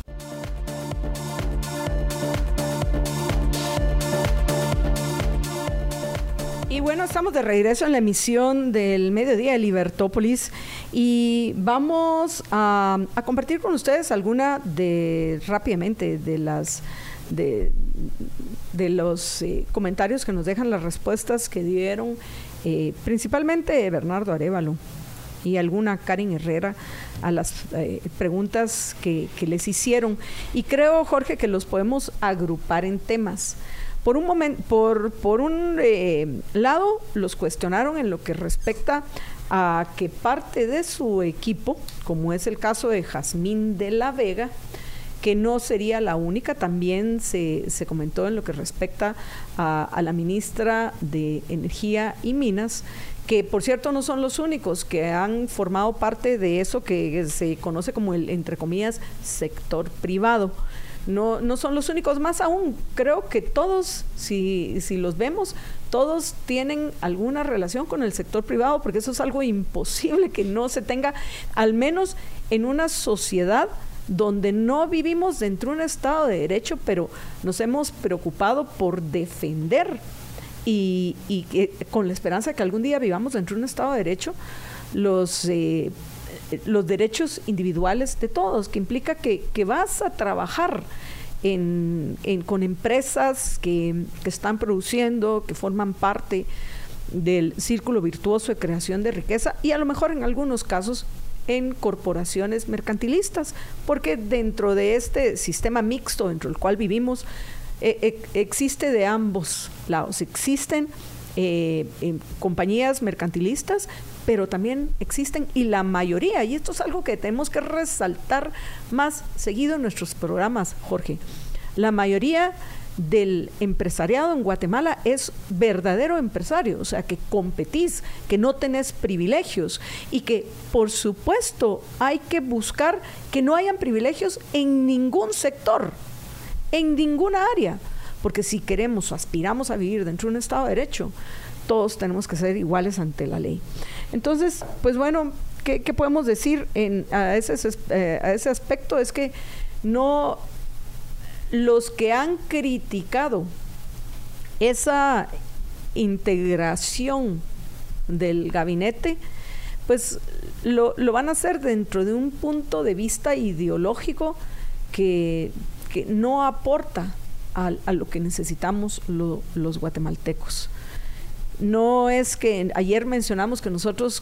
Y bueno, estamos de regreso en la emisión del Mediodía de Libertópolis y vamos a compartir con ustedes alguna rápidamente de los comentarios que nos dejan, las respuestas que dieron principalmente Bernardo Arévalo y alguna Karin Herrera a las preguntas que les hicieron. Y creo, Jorge, que los podemos agrupar en temas. Por un momento, por un lado, los cuestionaron en lo que respecta a que parte de su equipo, como es el caso de Jazmín de la Vega, que no sería la única, también se comentó en lo que respecta a la ministra de Energía y Minas, que por cierto no son los únicos que han formado parte de eso que se conoce como el, entre comillas, sector privado. No son los únicos, más aún, creo que todos, si los vemos, todos tienen alguna relación con el sector privado, porque eso es algo imposible que no se tenga, al menos en una sociedad donde no vivimos dentro de un Estado de Derecho, pero nos hemos preocupado por defender y con la esperanza de que algún día vivamos dentro de un Estado de Derecho, los derechos individuales de todos, que implica que vas a trabajar con empresas que están produciendo, que forman parte del círculo virtuoso de creación de riqueza, y a lo mejor en algunos casos en corporaciones mercantilistas, porque dentro de este sistema mixto dentro del cual vivimos, existe de ambos lados. Existen compañías mercantilistas, pero también existen, y la mayoría, y esto es algo que tenemos que resaltar más seguido en nuestros programas, Jorge, la mayoría del empresariado en Guatemala es verdadero empresario, o sea, que competís, que no tenés privilegios, y que por supuesto hay que buscar que no hayan privilegios en ningún sector, en ninguna área, porque si queremos o aspiramos a vivir dentro de un Estado de Derecho, todos tenemos que ser iguales ante la ley. Entonces, pues bueno, ¿qué podemos decir a ese aspecto? Es que no, los que han criticado esa integración del gabinete, pues lo van a hacer dentro de un punto de vista ideológico que no aporta a lo que necesitamos los guatemaltecos. No es que ayer mencionamos que nosotros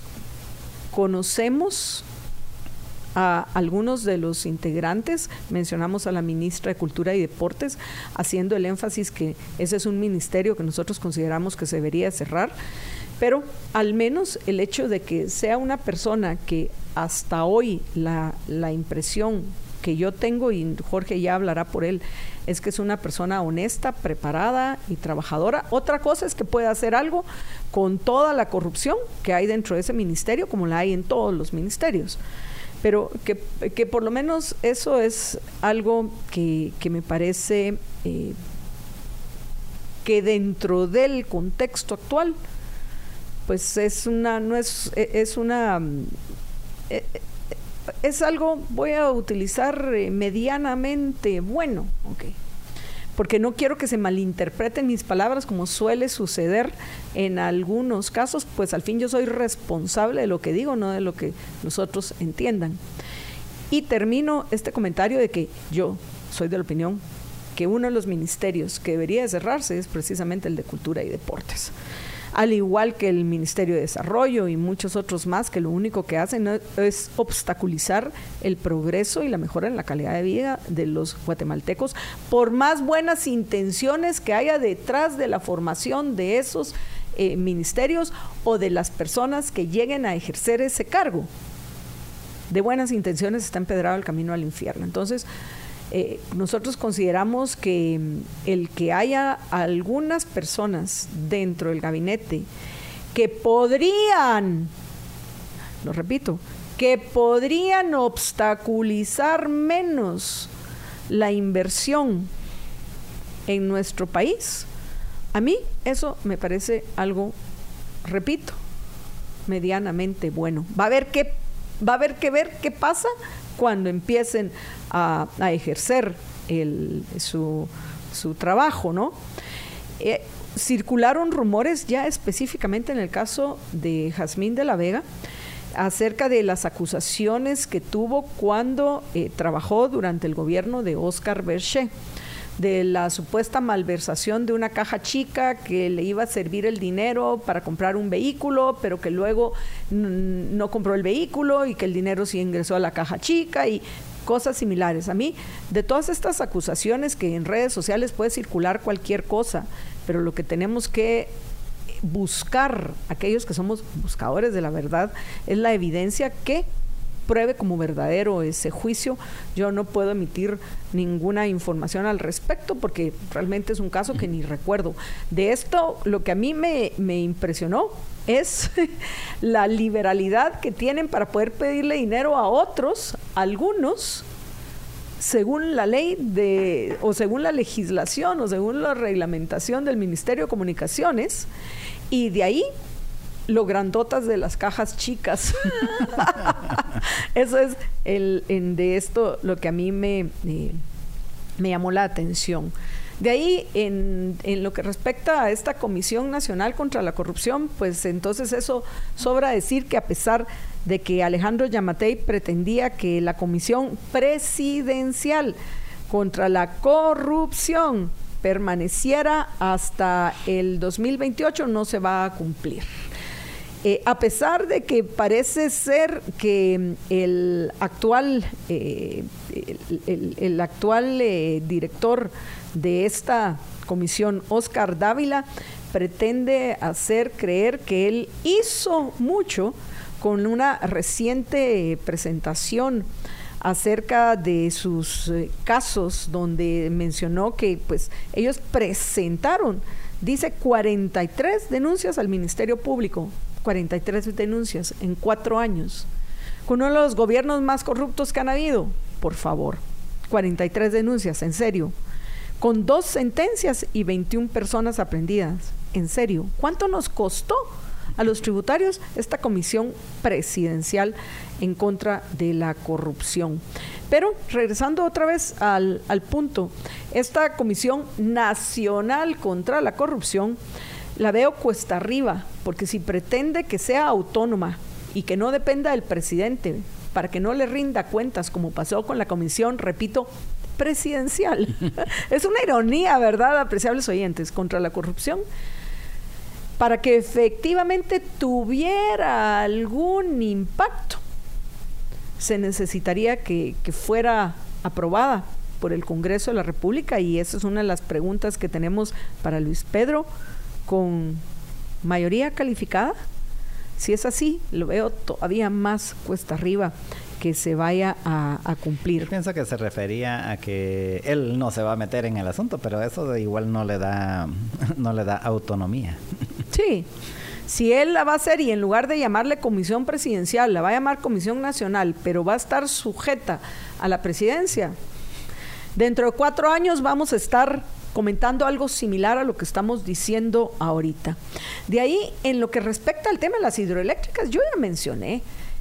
conocemos a algunos de los integrantes, mencionamos a la ministra de Cultura y Deportes, haciendo el énfasis que ese es un ministerio que nosotros consideramos que se debería cerrar, pero al menos el hecho de que sea una persona que hasta hoy la impresión que yo tengo, y Jorge ya hablará por él, es que es una persona honesta, preparada y trabajadora. Otra cosa es que pueda hacer algo con toda la corrupción que hay dentro de ese ministerio, como la hay en todos los ministerios. Pero que por lo menos eso es algo que me parece que dentro del contexto actual, pues es algo, voy a utilizar medianamente bueno, okay, porque no quiero que se malinterpreten mis palabras como suele suceder en algunos casos, pues al fin yo soy responsable de lo que digo, no de lo que nosotros entiendan. Y termino este comentario de que yo soy de la opinión que uno de los ministerios que debería de cerrarse es precisamente el de Cultura y Deportes, al igual que el Ministerio de Desarrollo y muchos otros más, que lo único que hacen es obstaculizar el progreso y la mejora en la calidad de vida de los guatemaltecos, por más buenas intenciones que haya detrás de la formación de esos ministerios o de las personas que lleguen a ejercer ese cargo. De buenas intenciones está empedrado el camino al infierno. Entonces, nosotros consideramos que el que haya algunas personas dentro del gabinete que podrían, lo repito, que podrían obstaculizar menos la inversión en nuestro país, a mí eso me parece algo, repito, medianamente bueno. Va a haber que ver qué pasa cuando empiecen a ejercer su trabajo, ¿no? Circularon rumores ya específicamente en el caso de Jazmín de la Vega acerca de las acusaciones que tuvo cuando trabajó durante el gobierno de Oscar Berché, de la supuesta malversación de una caja chica que le iba a servir el dinero para comprar un vehículo, pero que luego no compró el vehículo y que el dinero sí ingresó a la caja chica y cosas similares. A mí, de todas estas acusaciones que en redes sociales puede circular cualquier cosa, pero lo que tenemos que buscar, aquellos que somos buscadores de la verdad, es la evidencia que pruebe como verdadero ese juicio. Yo no puedo emitir ninguna información al respecto porque realmente es un caso que ni recuerdo. De esto, lo que a mí me impresionó es la liberalidad que tienen para poder pedirle dinero a otros, algunos, según la ley o según la legislación o según la reglamentación del Ministerio de Comunicaciones, y de ahí lo grandotas de las cajas chicas. Eso es de esto lo que a mí me llamó la atención. De ahí, en lo que respecta a esta Comisión Nacional contra la Corrupción, pues entonces eso sobra decir que a pesar de que Alejandro Yamatei pretendía que la Comisión Presidencial contra la corrupción permaneciera hasta el 2028, no se va a cumplir. A pesar de que parece ser que el actual director de esta comisión, Oscar Dávila, pretende hacer creer que él hizo mucho con una reciente presentación acerca de sus casos, donde mencionó que pues ellos presentaron, dice, 43 denuncias al Ministerio Público, 43 denuncias en 4 años, con uno de los gobiernos más corruptos que han habido. Por favor, 43 denuncias, en serio, con 2 sentencias y 21 personas aprehendidas. En serio, ¿cuánto nos costó a los tributarios esta comisión presidencial en contra de la corrupción? Pero regresando otra vez al punto, esta comisión nacional contra la corrupción la veo cuesta arriba, porque si pretende que sea autónoma y que no dependa del presidente para que no le rinda cuentas, como pasó con la comisión, repito, presidencial. Es una ironía, ¿verdad, apreciables oyentes? Contra la corrupción. Para que efectivamente tuviera algún impacto, se necesitaría que fuera aprobada por el Congreso de la República, y esa es una de las preguntas que tenemos para Luis Pedro. ¿Con mayoría calificada? Si es así, lo veo todavía más cuesta arriba que se vaya a cumplir. Yo pienso que se refería a que él no se va a meter en el asunto, pero eso de igual no le da autonomía. Sí, si él la va a hacer y en lugar de llamarle comisión presidencial, la va a llamar comisión nacional, pero va a estar sujeta a la presidencia, dentro de 4 años vamos a estar comentando algo similar a lo que estamos diciendo ahorita. De ahí, en lo que respecta al tema de las hidroeléctricas, yo ya mencioné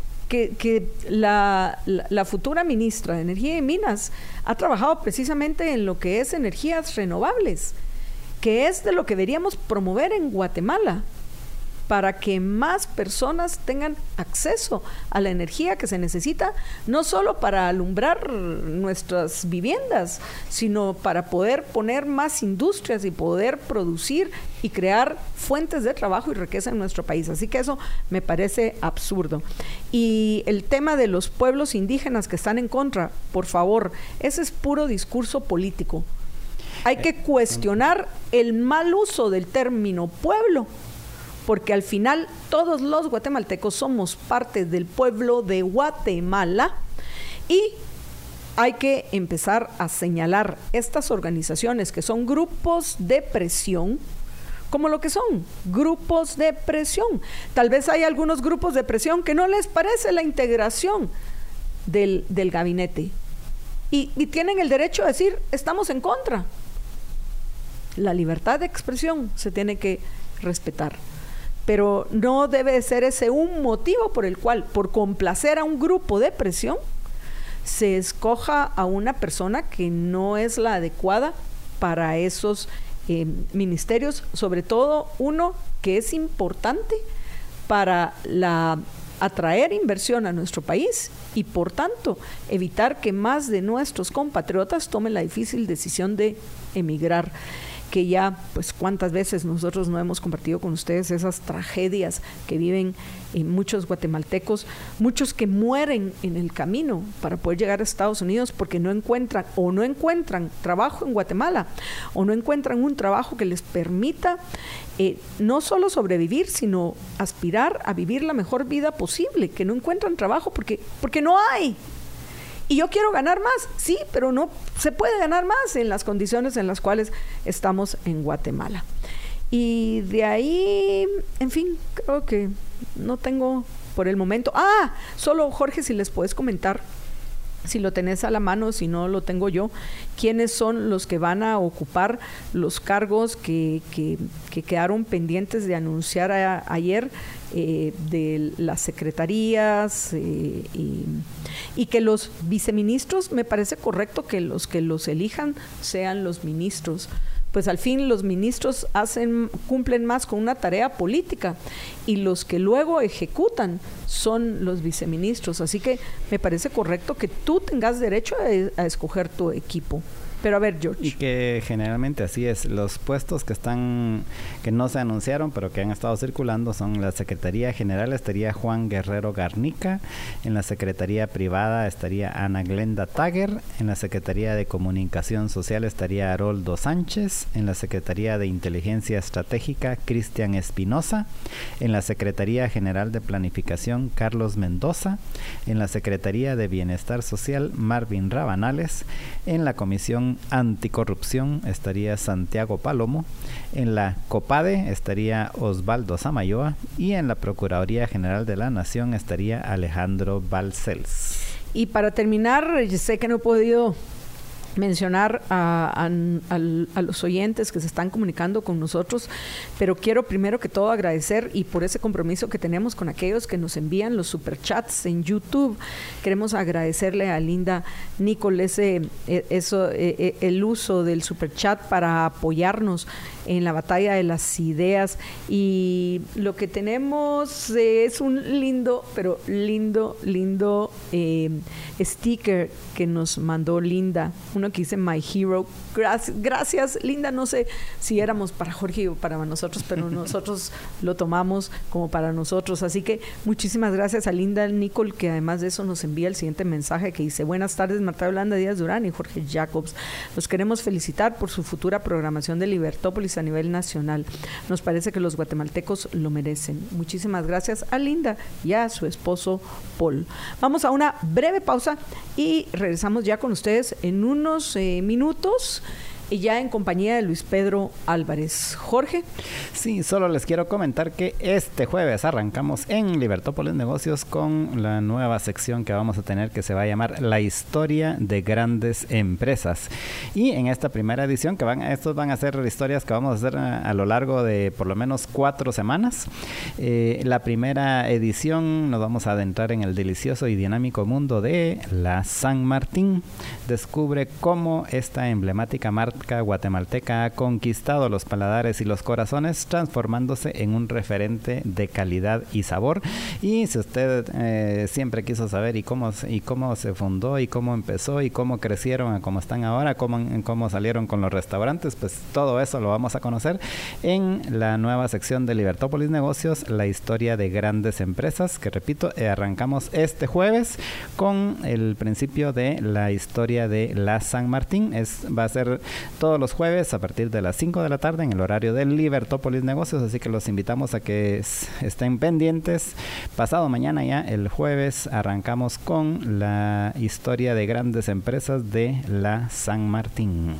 que la futura ministra de Energía y Minas ha trabajado precisamente en lo que es energías renovables, que es de lo que deberíamos promover en Guatemala, para que más personas tengan acceso a la energía que se necesita, no solo para alumbrar nuestras viviendas, sino para poder poner más industrias y poder producir y crear fuentes de trabajo y riqueza en nuestro país. Así que eso me parece absurdo. Y el tema de los pueblos indígenas que están en contra, por favor, ese es puro discurso político. Hay que cuestionar el mal uso del término pueblo, porque al final todos los guatemaltecos somos parte del pueblo de Guatemala, y hay que empezar a señalar estas organizaciones que son grupos de presión como lo que son, grupos de presión. Tal vez hay algunos grupos de presión que no les parece la integración del gabinete y tienen el derecho a decir estamos en contra. La libertad de expresión se tiene que respetar, pero no debe ser ese un motivo por el cual, por complacer a un grupo de presión, se escoja a una persona que no es la adecuada para esos ministerios, sobre todo uno que es importante para atraer inversión a nuestro país y por tanto evitar que más de nuestros compatriotas tomen la difícil decisión de emigrar, que ya pues cuántas veces nosotros no hemos compartido con ustedes esas tragedias que viven muchos guatemaltecos, muchos que mueren en el camino para poder llegar a Estados Unidos porque no encuentran trabajo en Guatemala, o no encuentran un trabajo que les permita no solo sobrevivir, sino aspirar a vivir la mejor vida posible, que no encuentran trabajo porque no hay. Y yo quiero ganar más, sí, pero no se puede ganar más en las condiciones en las cuales estamos en Guatemala. Y de ahí, en fin, creo que no tengo por el momento. Solo, Jorge, si les puedes comentar, si lo tenés a la mano, si no lo tengo yo, quiénes son los que van a ocupar los cargos que quedaron pendientes de anunciar ayer, de las secretarías, y que los viceministros, me parece correcto que los elijan sean los ministros, pues al fin los ministros cumplen más con una tarea política y los que luego ejecutan son los viceministros, así que me parece correcto que tú tengas derecho a escoger tu equipo. Pero a ver, George. Y que generalmente así es. Los puestos que no se anunciaron, pero que han estado circulando, son la Secretaría General, estaría Juan Guerrero Garnica. En la Secretaría Privada estaría Ana Glenda Tager. En la Secretaría de Comunicación Social estaría Haroldo Sánchez. En la Secretaría de Inteligencia Estratégica, Cristian Espinosa. En la Secretaría General de Planificación, Carlos Mendoza. En la Secretaría de Bienestar Social, Marvin Rabanales. En la Comisión Anticorrupción estaría Santiago Palomo. En la COPADE estaría Osvaldo Samayoa. Y en la Procuraduría General de la Nación estaría Alejandro Balcells. Y para terminar, sé que no he podido mencionar a los oyentes que se están comunicando con nosotros, pero quiero primero que todo agradecer, y por ese compromiso que tenemos con aquellos que nos envían los superchats en YouTube, queremos agradecerle a Linda Nicol el uso del superchat para apoyarnos en la batalla de las ideas. Y lo que tenemos es un lindo sticker que nos mandó Linda, uno que dice My Hero. Gracias Linda, no sé si éramos para Jorge o para nosotros, pero nosotros lo tomamos como para nosotros, así que muchísimas gracias a Linda Nicol, que además de eso nos envía el siguiente mensaje que dice: buenas tardes Marta Yolanda Díaz Durán y Jorge Jacobs, los queremos felicitar por su futura programación de Libertópolis a nivel nacional, nos parece que los guatemaltecos lo merecen. Muchísimas gracias a Linda y a su esposo Paul. Vamos a una breve pausa y regresamos ya con ustedes en unos minutos, y ya en compañía de Luis Pedro Álvarez. Jorge. Sí, solo les quiero comentar que este jueves arrancamos en Libertópolis Negocios con la nueva sección que vamos a tener, que se va a llamar La Historia de Grandes Empresas. Y en esta primera edición, estos van a ser historias que vamos a hacer a lo largo de por lo menos 4 semanas. La primera edición nos vamos a adentrar en el delicioso y dinámico mundo de la San Martín. Descubre cómo esta emblemática marca guatemalteca ha conquistado los paladares y los corazones, transformándose en un referente de calidad y sabor. Y si usted siempre quiso saber y cómo se fundó y cómo empezó y cómo crecieron a cómo están ahora, cómo salieron con los restaurantes, pues todo eso lo vamos a conocer en la nueva sección de Libertópolis Negocios, La Historia de Grandes Empresas, que repito, arrancamos este jueves con el principio de la historia de la San Martín. Va a ser todos los jueves a partir de las 5 de la tarde en el horario de Libertópolis Negocios, así que los invitamos a que estén pendientes. Pasado mañana, ya el jueves, arrancamos con la historia de grandes empresas de la San Martín.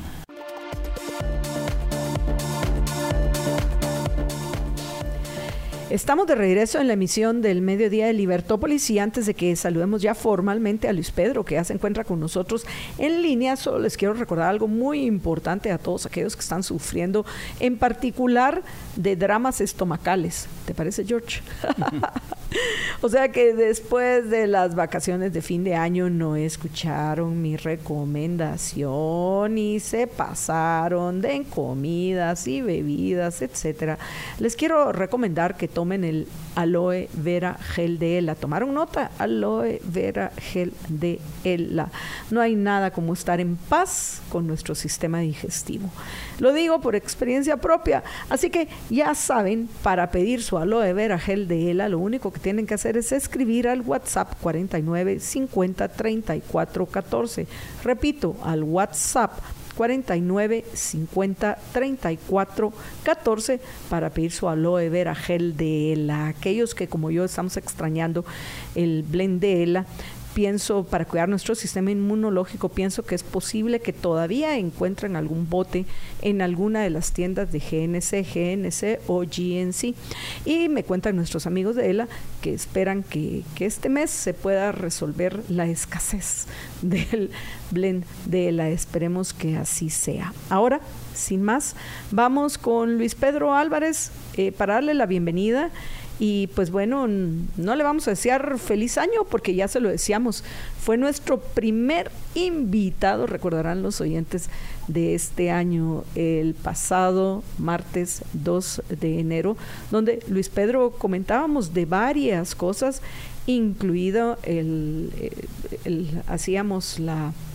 Estamos de regreso en la emisión del mediodía de Libertópolis, y antes de que saludemos ya formalmente a Luis Pedro, que ya se encuentra con nosotros en línea, solo les quiero recordar algo muy importante a todos aquellos que están sufriendo, en particular de dramas estomacales. ¿Te parece, George? O sea que después de las vacaciones de fin de año no escucharon mi recomendación y se pasaron de comidas y bebidas, etcétera. Les quiero recomendar que tomen el Aloe Vera Gel de Ela. ¿Tomaron nota? Aloe Vera Gel de Ela. No hay nada como estar en paz con nuestro sistema digestivo. Lo digo por experiencia propia. Así que ya saben, para pedir su Aloe Vera Gel de Ela, lo único que tienen que hacer es escribir al WhatsApp 49 50 34 14. Repito, al WhatsApp 49 50 34 14 para pedir su Aloe Vera Gel de Ela. Aquellos que como yo estamos extrañando el blend de Ela, pienso, para cuidar nuestro sistema inmunológico, pienso que es posible que todavía encuentren algún bote en alguna de las tiendas de GNC o GNC. Y me cuentan nuestros amigos de ELA que esperan que este mes se pueda resolver la escasez del blend de ELA. Esperemos que así sea. Ahora, sin más, vamos con Luis Pedro Álvarez para darle la bienvenida. Y pues bueno, no le vamos a desear feliz año porque ya se lo deseamos. Fue nuestro primer invitado, recordarán los oyentes, de este año, el pasado martes 2 de enero, donde Luis Pedro comentábamos de varias cosas, incluido hacíamos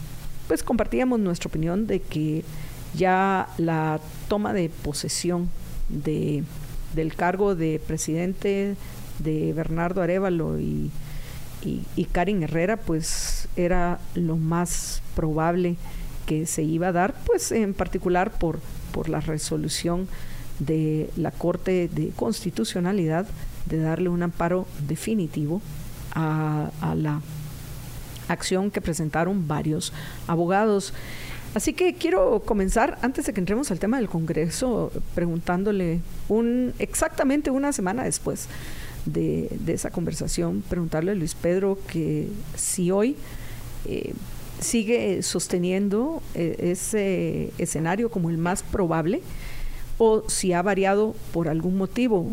pues compartíamos nuestra opinión de que ya la toma de posesión del cargo de presidente de Bernardo Arévalo y Karen Herrera, pues era lo más probable que se iba a dar, pues en particular por la resolución de la Corte de Constitucionalidad de darle un amparo definitivo a la acción que presentaron varios abogados. Así que quiero comenzar, antes de que entremos al tema del Congreso, preguntándole exactamente una semana después de esa conversación, preguntarle a Luis Pedro que si hoy sigue sosteniendo ese escenario como el más probable o si ha variado por algún motivo.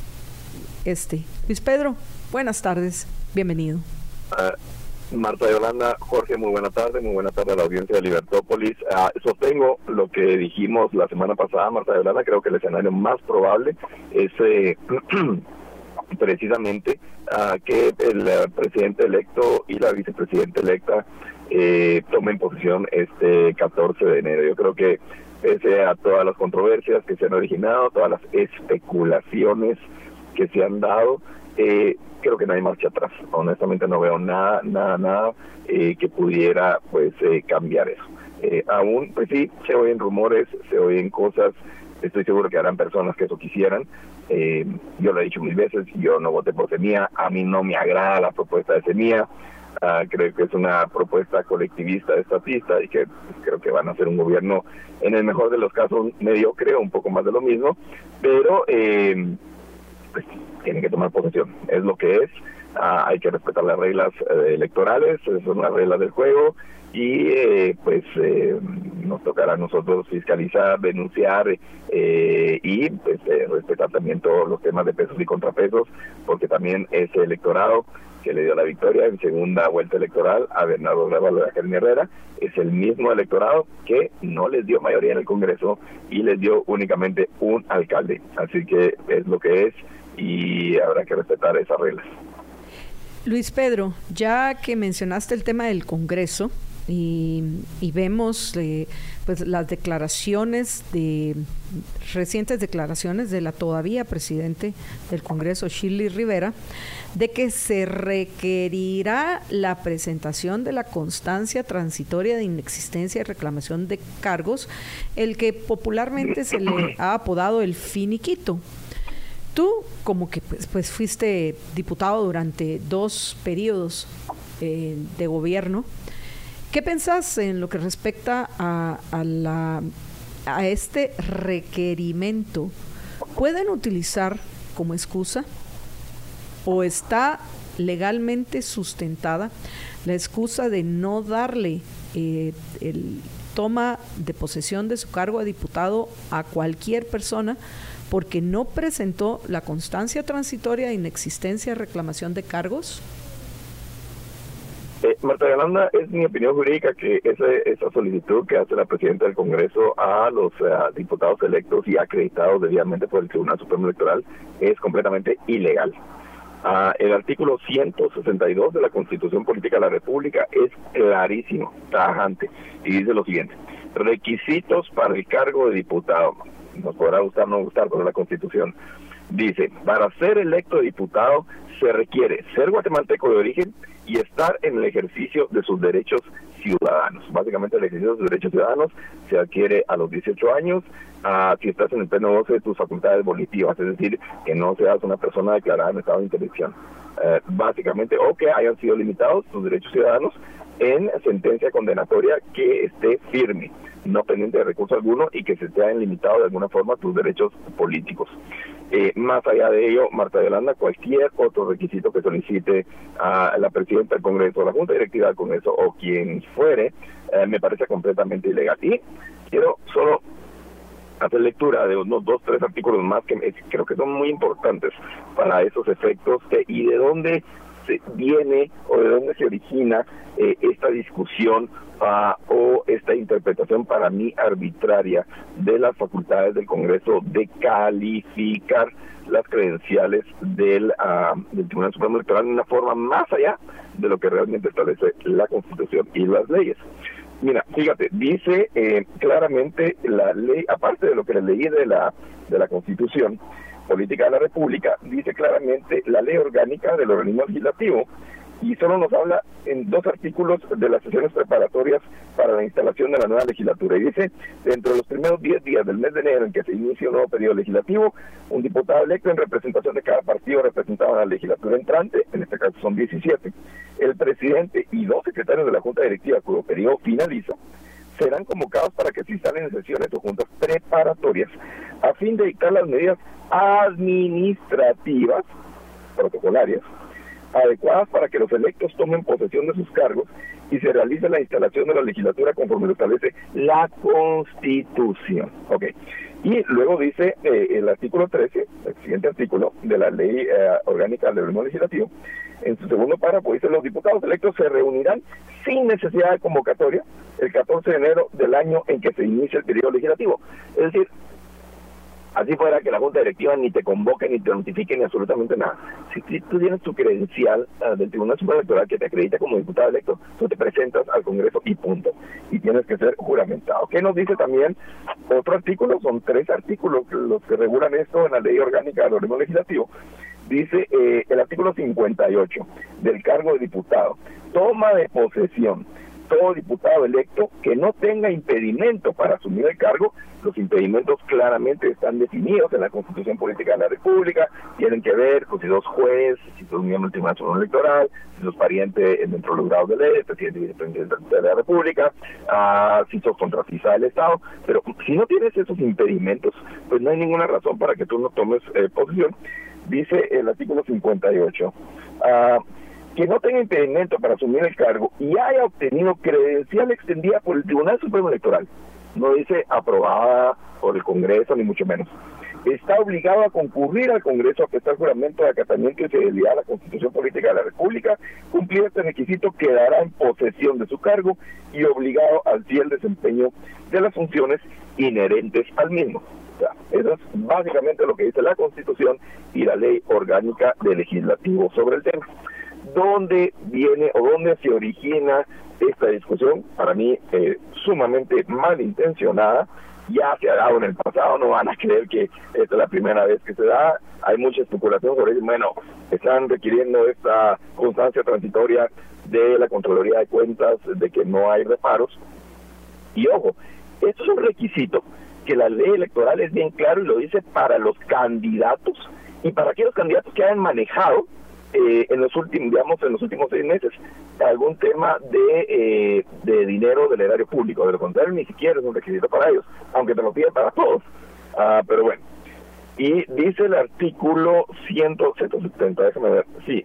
Luis Pedro, buenas tardes, bienvenido. Marta Yolanda, Jorge, muy buena tarde a la audiencia de Libertópolis. Sostengo lo que dijimos la semana pasada, Marta Yolanda. Creo que el escenario más probable es precisamente que el presidente electo y la vicepresidenta electa tomen posesión este 14 de enero. Yo creo que pese a todas las controversias que se han originado, todas las especulaciones que se han dado, creo que no hay marcha atrás. Honestamente no veo nada que pudiera pues cambiar eso. Aún, pues sí, se oyen rumores, se oyen cosas. Estoy seguro que habrán personas que eso quisieran. Yo lo he dicho mil veces, yo no voté por Semilla, a mí no me agrada la propuesta de Semilla. Creo que es una propuesta colectivista, estatista, y que creo que van a hacer un gobierno, en el mejor de los casos, mediocre, un poco más de lo mismo, pero pues tienen que tomar posesión, es lo que es. Hay que respetar las reglas electorales, son las reglas del juego, y pues nos tocará a nosotros fiscalizar, denunciar y pues respetar también todos los temas de pesos y contrapesos, porque también ese electorado que le dio la victoria en segunda vuelta electoral a Bernardo Arévalo y a Karen Herrera es el mismo electorado que no les dio mayoría en el Congreso y les dio únicamente un alcalde. Así que es lo que es y habrá que respetar esas reglas. Luis Pedro, ya que mencionaste el tema del Congreso y vemos pues las recientes declaraciones de la todavía presidente del Congreso, Shirley Rivera, de que se requerirá la presentación de la constancia transitoria de inexistencia y reclamación de cargos, el que popularmente se le ha apodado el finiquito. Tú, como que pues fuiste diputado durante 2 periodos de gobierno, ¿qué pensás en lo que respecta a este requerimiento? ¿Pueden utilizar como excusa o está legalmente sustentada la excusa de no darle el toma de posesión de su cargo de diputado a cualquier persona porque no presentó la constancia transitoria de inexistencia de reclamación de cargos? Marta Yolanda, es mi opinión jurídica que esa solicitud que hace la presidenta del Congreso a los diputados electos y acreditados debidamente por el Tribunal Supremo Electoral es completamente ilegal. El artículo 162 de la Constitución Política de la República es clarísimo, tajante, y dice lo siguiente: requisitos para el cargo de diputado. Nos podrá gustar o no gustar, pero la Constitución dice: para ser electo diputado se requiere ser guatemalteco de origen y estar en el ejercicio de sus derechos ciudadanos. Básicamente el ejercicio de sus derechos ciudadanos se adquiere a los 18 años, si estás en el pleno goce de tus facultades volitivas, es decir, que no seas una persona declarada en estado de interdicción. Básicamente, o que hayan sido limitados tus derechos ciudadanos en sentencia condenatoria que esté firme, no pendiente de recurso alguno, y que se te hayan limitado de alguna forma tus derechos políticos. Más allá de ello, Marta Yolanda, cualquier otro requisito que solicite a la presidenta del Congreso, la Junta Directiva del Congreso o quien fuere, me parece completamente ilegal. Y quiero solo hacer lectura de unos 2 o 3 artículos más que creo que son muy importantes para esos efectos, y de dónde se viene o de dónde se origina esta discusión o esta interpretación para mí arbitraria de las facultades del Congreso de calificar las credenciales del Tribunal Supremo Electoral de una forma más allá de lo que realmente establece la Constitución y las leyes. Mira, fíjate, dice claramente la ley, aparte de lo que le leí de la Constitución Política de la República, dice claramente la ley orgánica del organismo legislativo, y solo nos habla en 2 artículos de las sesiones preparatorias para la instalación de la nueva legislatura. Y dice, dentro de los primeros 10 días del mes de enero en que se inicia un nuevo periodo legislativo, un diputado electo en representación de cada partido representado en la legislatura entrante, en este caso son 17, el presidente y 2 secretarios de la Junta Directiva cuyo periodo finaliza, serán convocados para que se instalen en sesiones o juntas preparatorias a fin de dictar las medidas administrativas, protocolarias, adecuadas para que los electos tomen posesión de sus cargos y se realice la instalación de la legislatura conforme lo establece la Constitución. Okay. Y luego dice el artículo 13, el siguiente artículo de la ley orgánica del organismo legislativo, en su segundo párrafo dice: los diputados electos se reunirán sin necesidad de convocatoria el 14 de enero del año en que se inicia el periodo legislativo. Es decir, así fuera que la Junta Directiva ni te convoque, ni te notifique, ni absolutamente nada. Si tú tienes tu credencial del Tribunal Supremo Electoral que te acredita como diputado electo, tú te presentas al Congreso y punto. Y tienes que ser juramentado. ¿Qué nos dice también otro artículo? Son 3 artículos los que regulan esto en la Ley Orgánica del Organismo Legislativo. Dice el artículo 58 del cargo de diputado: toma de posesión todo diputado electo que no tenga impedimento para asumir el cargo. Los impedimentos claramente están definidos en la Constitución Política de la República, tienen que ver con si sos juez, si sos miembro del Tribunal Supremo Electoral, si sos pariente dentro de los grados de ley, presidente y vicepresidente de la República, si sos contratista del Estado, pero si no tienes esos impedimentos, pues no hay ninguna razón para que tú no tomes posesión. Dice el artículo 58, que no tenga impedimento para asumir el cargo y haya obtenido credencial extendida por el Tribunal Supremo Electoral. No dice aprobada por el Congreso, ni mucho menos. Está obligado a concurrir al Congreso a prestar juramento de acatamiento y fidelidad a la Constitución Política de la República. Cumplido este requisito, quedará en posesión de su cargo y obligado al fiel desempeño de las funciones inherentes al mismo. O sea, eso es básicamente lo que dice la Constitución y la Ley Orgánica del Legislativo sobre el tema. ¿Dónde viene o dónde se origina esta discusión? Para mí sumamente malintencionada. Ya se ha dado en el pasado, no van a creer que esta es la primera vez que se da. Hay mucha especulación sobre eso. Bueno, están requiriendo esta constancia transitoria de la Contraloría de Cuentas de que no hay reparos. Y ojo, esto es un requisito que la ley electoral es bien claro y lo dice para los candidatos y para aquellos candidatos que hayan manejado en los últimos 6 meses algún tema de dinero del erario público. De lo contrario, ni siquiera es un requisito para ellos, aunque te lo piden para todos. Pero bueno, y dice el artículo 170, déjame ver, sí,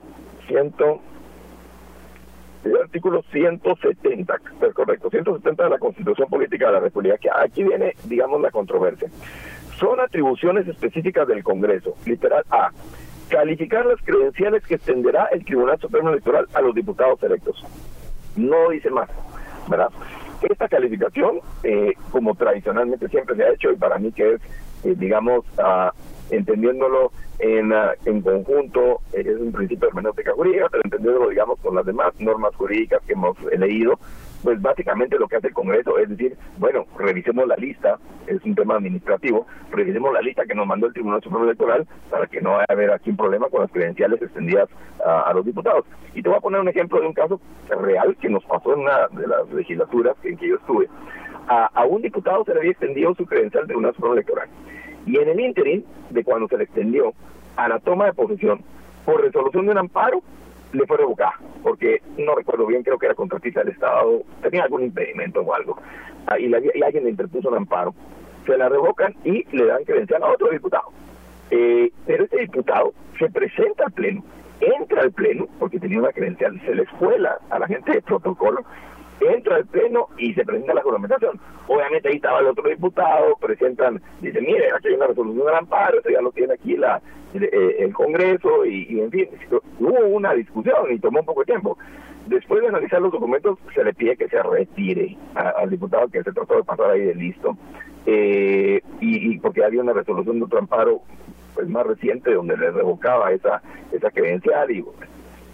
el artículo 170, es correcto, 170 de la Constitución Política de la República, que aquí viene, digamos, la controversia. Son atribuciones específicas del Congreso, literal A: calificar las credenciales que extenderá el Tribunal Supremo Electoral a los diputados electos. No dice más, ¿verdad? Esta calificación, como tradicionalmente siempre se ha hecho, y para mí que es, digamos, entendiéndolo en conjunto, es un principio de hermenéutica jurídica, pero entendiéndolo, digamos, con las demás normas jurídicas que hemos leído, pues básicamente lo que hace el Congreso es decir, bueno, revisemos la lista, es un tema administrativo, revisemos la lista que nos mandó el Tribunal Supremo Electoral para que no vaya a haber aquí un problema con las credenciales extendidas a los diputados. Y te voy a poner un ejemplo de un caso real que nos pasó en una de las legislaturas en que yo estuve. A un diputado se le había extendido su credencial del Tribunal Supremo Electoral. Y en el ínterin de cuando se le extendió a la toma de posesión, por resolución de un amparo, le fue revocada, porque no recuerdo bien, creo que era contratista del Estado, tenía algún impedimento o algo, y alguien le interpuso un amparo, se la revocan y le dan credencial a otro diputado. Pero este diputado se presenta al Pleno, entra al Pleno, porque tenía una credencial, se le escuela a la gente de protocolo, entra al Pleno y se presenta la juramentación. Obviamente ahí estaba el otro diputado, presentan, dicen, mire, aquí hay una resolución del amparo, eso ya lo tiene aquí el Congreso, y en fin, hubo una discusión y tomó un poco de tiempo. Después de analizar los documentos, se le pide que se retire al diputado que se trató de pasar ahí de listo, y porque había una resolución de otro amparo pues más reciente donde le revocaba esa credencial, y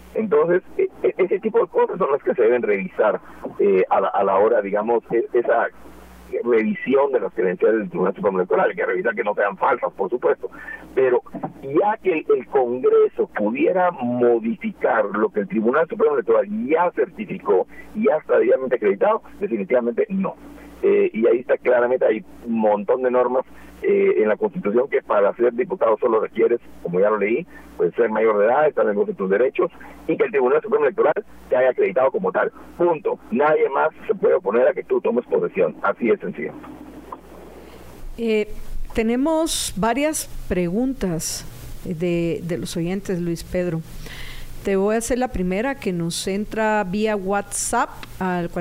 Entonces, ese tipo de cosas son las que se deben revisar a la hora, digamos, esa revisión de las credenciales del Tribunal Supremo Electoral, que revisar que no sean falsas, por supuesto, pero ya que el Congreso pudiera modificar lo que el Tribunal Supremo Electoral ya certificó, ya está debidamente acreditado, definitivamente no. Y ahí está claramente, hay un montón de normas en la Constitución que para ser diputado solo requieres, como ya lo leí, pues ser mayor de edad, estar en los de tus derechos, y que el Tribunal Supremo Electoral te haya acreditado como tal. Punto. Nadie más se puede oponer a que tú tomes posesión. Así es sencillo. Tenemos varias preguntas de los oyentes, Luis Pedro. Te voy a hacer la primera, que nos entra vía WhatsApp al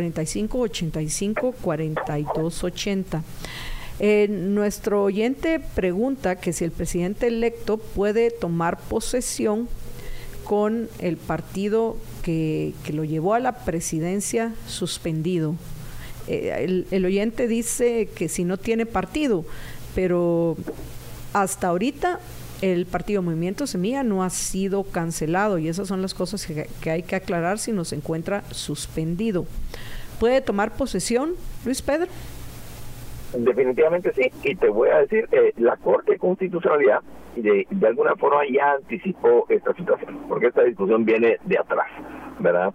4585-4280. Nuestro oyente pregunta que si el presidente electo puede tomar posesión con el partido que lo llevó a la presidencia suspendido. El oyente dice que si no tiene partido, pero hasta ahorita el partido Movimiento Semilla no ha sido cancelado, y esas son las cosas que hay que aclarar si nos encuentra suspendido. ¿Puede tomar posesión, Luis Pedro? Definitivamente sí, y te voy a decir, la Corte de Constitucionalidad de alguna forma ya anticipó esta situación, porque esta discusión viene de atrás, ¿verdad?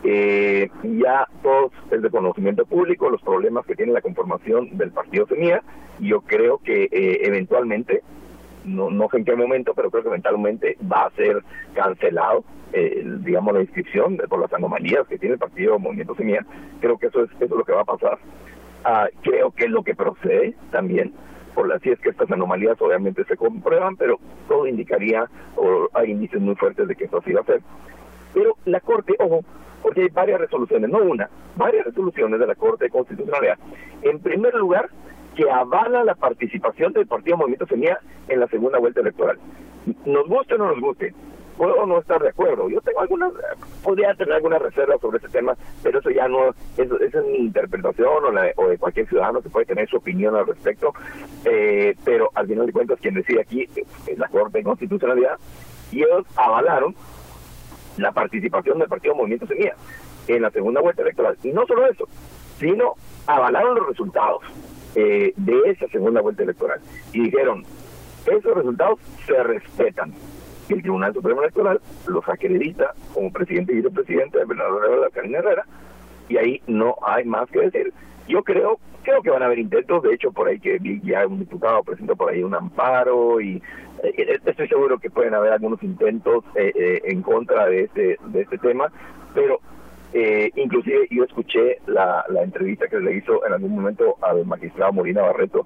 Ya todos es de conocimiento público los problemas que tiene la conformación del partido Semilla, y yo creo que eventualmente, no sé en qué momento, pero creo que eventualmente va a ser cancelado, digamos, la inscripción por las anomalías que tiene el partido Movimiento Semilla. Creo que eso es lo que va a pasar. Creo que es lo que procede también, si es que estas anomalías obviamente se comprueban, pero todo indicaría, o hay indicios muy fuertes de que eso así va a ser. Pero la Corte, ojo, porque hay varias resoluciones, no una, varias resoluciones de la Corte de Constitucionalidad. En primer lugar, que avala la participación del partido Movimiento Semilla en la segunda vuelta electoral. Nos guste o no nos guste, puedo no estar de acuerdo. Yo tengo podría tener algunas reservas sobre ese tema, pero eso ya no, esa es mi interpretación o de cualquier ciudadano que puede tener su opinión al respecto, pero al final de cuentas quien decide aquí es la Corte de Constitucionalidad, y ellos avalaron la participación del partido Movimiento Semilla en la segunda vuelta electoral. Y no solo eso, sino avalaron los resultados de esa segunda vuelta electoral, y dijeron, esos resultados se respetan. El Tribunal Supremo Electoral los acredita como presidente y vicepresidente de Bernardo Karina Herrera, y ahí no hay más que decir. Yo creo que van a haber intentos, de hecho por ahí que ya un diputado presentó por ahí un amparo, y estoy seguro que pueden haber algunos intentos en contra de este tema, pero inclusive yo escuché la entrevista que le hizo en algún momento al magistrado Molina Barreto,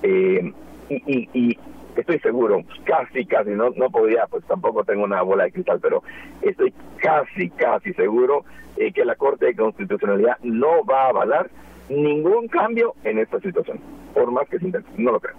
y estoy seguro, casi, no podría, pues tampoco tengo una bola de cristal, pero estoy casi seguro que la Corte de Constitucionalidad no va a avalar ningún cambio en esta situación, por más que se intente, no lo creo.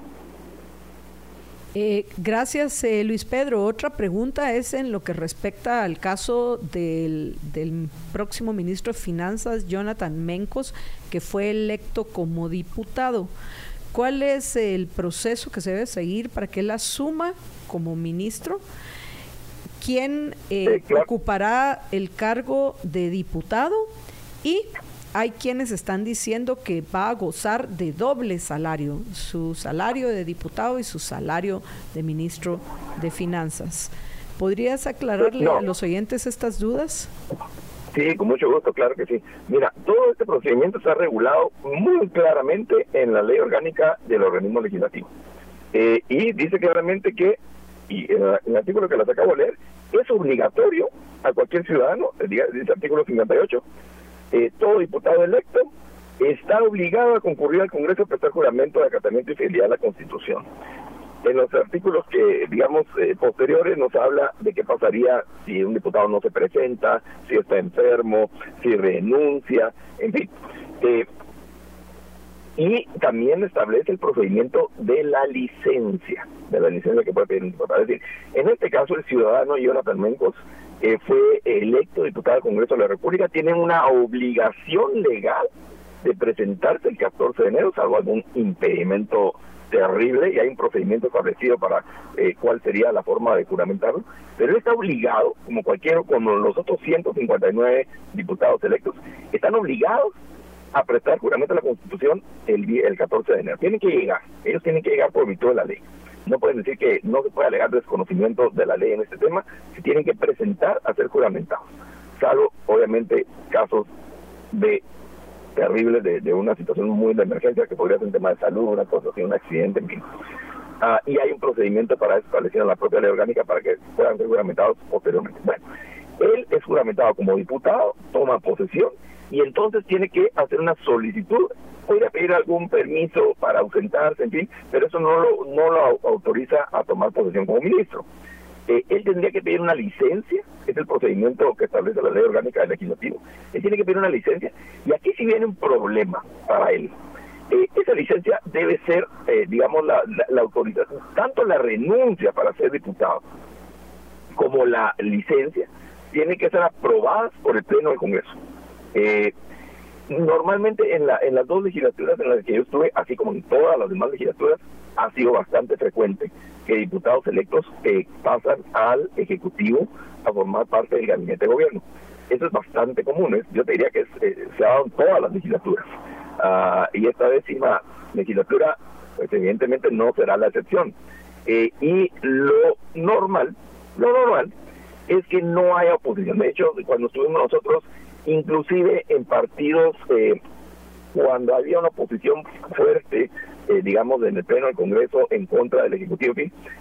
Gracias, Luis Pedro. Otra pregunta es en lo que respecta al caso del próximo ministro de Finanzas, Jonathan Mencos, que fue electo como diputado. ¿Cuál es el proceso que se debe seguir para que él asuma como ministro? ¿Quién ocupará el cargo de diputado? Y hay quienes están diciendo que va a gozar de doble salario, su salario de diputado y su salario de ministro de Finanzas. ¿Podrías aclararle a los oyentes estas dudas? Sí, con mucho gusto, claro que sí. Mira, todo este procedimiento está regulado muy claramente en la Ley Orgánica del Organismo Legislativo. Y dice claramente que, y en el artículo que les acabo de leer, es obligatorio a cualquier ciudadano, dice el artículo 58, todo diputado electo está obligado a concurrir al Congreso a prestar juramento de acatamiento y fidelidad a la Constitución. En los artículos que, digamos, posteriores nos habla de qué pasaría si un diputado no se presenta, si está enfermo, si renuncia, en fin. Y también establece el procedimiento de la licencia que puede pedir un diputado. Es decir, en este caso el ciudadano Jonathan Mencos fue electo diputado del Congreso de la República, tiene una obligación legal de presentarse el 14 de enero, salvo algún impedimento terrible, y hay un procedimiento establecido para cuál sería la forma de juramentarlo, pero él está obligado, como los otros 159 diputados electos, están obligados a prestar juramento a la Constitución el 14 de enero. Ellos tienen que llegar por virtud de la ley. No pueden decir que no se puede alegar desconocimiento de la ley en este tema, se tienen que presentar a ser juramentados, salvo obviamente casos terribles de una situación muy de emergencia, que podría ser un tema de salud, una cosa así, un accidente, en fin. Y hay un procedimiento para eso establecido en la propia ley orgánica para que puedan ser juramentados posteriormente. Bueno, él es juramentado como diputado, toma posesión, y entonces tiene que hacer una solicitud, podría pedir algún permiso para ausentarse, en fin, pero eso no lo autoriza a tomar posesión como ministro. Él tendría que pedir una licencia, es el procedimiento que establece la ley orgánica del legislativo. Él tiene que pedir una licencia, y aquí sí viene un problema para él. Esa licencia debe ser, digamos, la autorización, tanto la renuncia para ser diputado como la licencia, tienen que ser aprobadas por el Pleno del Congreso. Normalmente en las dos legislaturas en las que yo estuve, así como en todas las demás legislaturas, ha sido bastante frecuente que diputados electos pasan al Ejecutivo a formar parte del gabinete de gobierno. Eso es bastante común, yo te diría que se ha dado en todas las legislaturas. Y esta 10ª legislatura, pues evidentemente no será la excepción. Y lo normal es que no haya oposición. De hecho, cuando estuvimos nosotros, inclusive en partidos, cuando había una oposición fuerte, digamos, en el Pleno del Congreso en contra del Ejecutivo,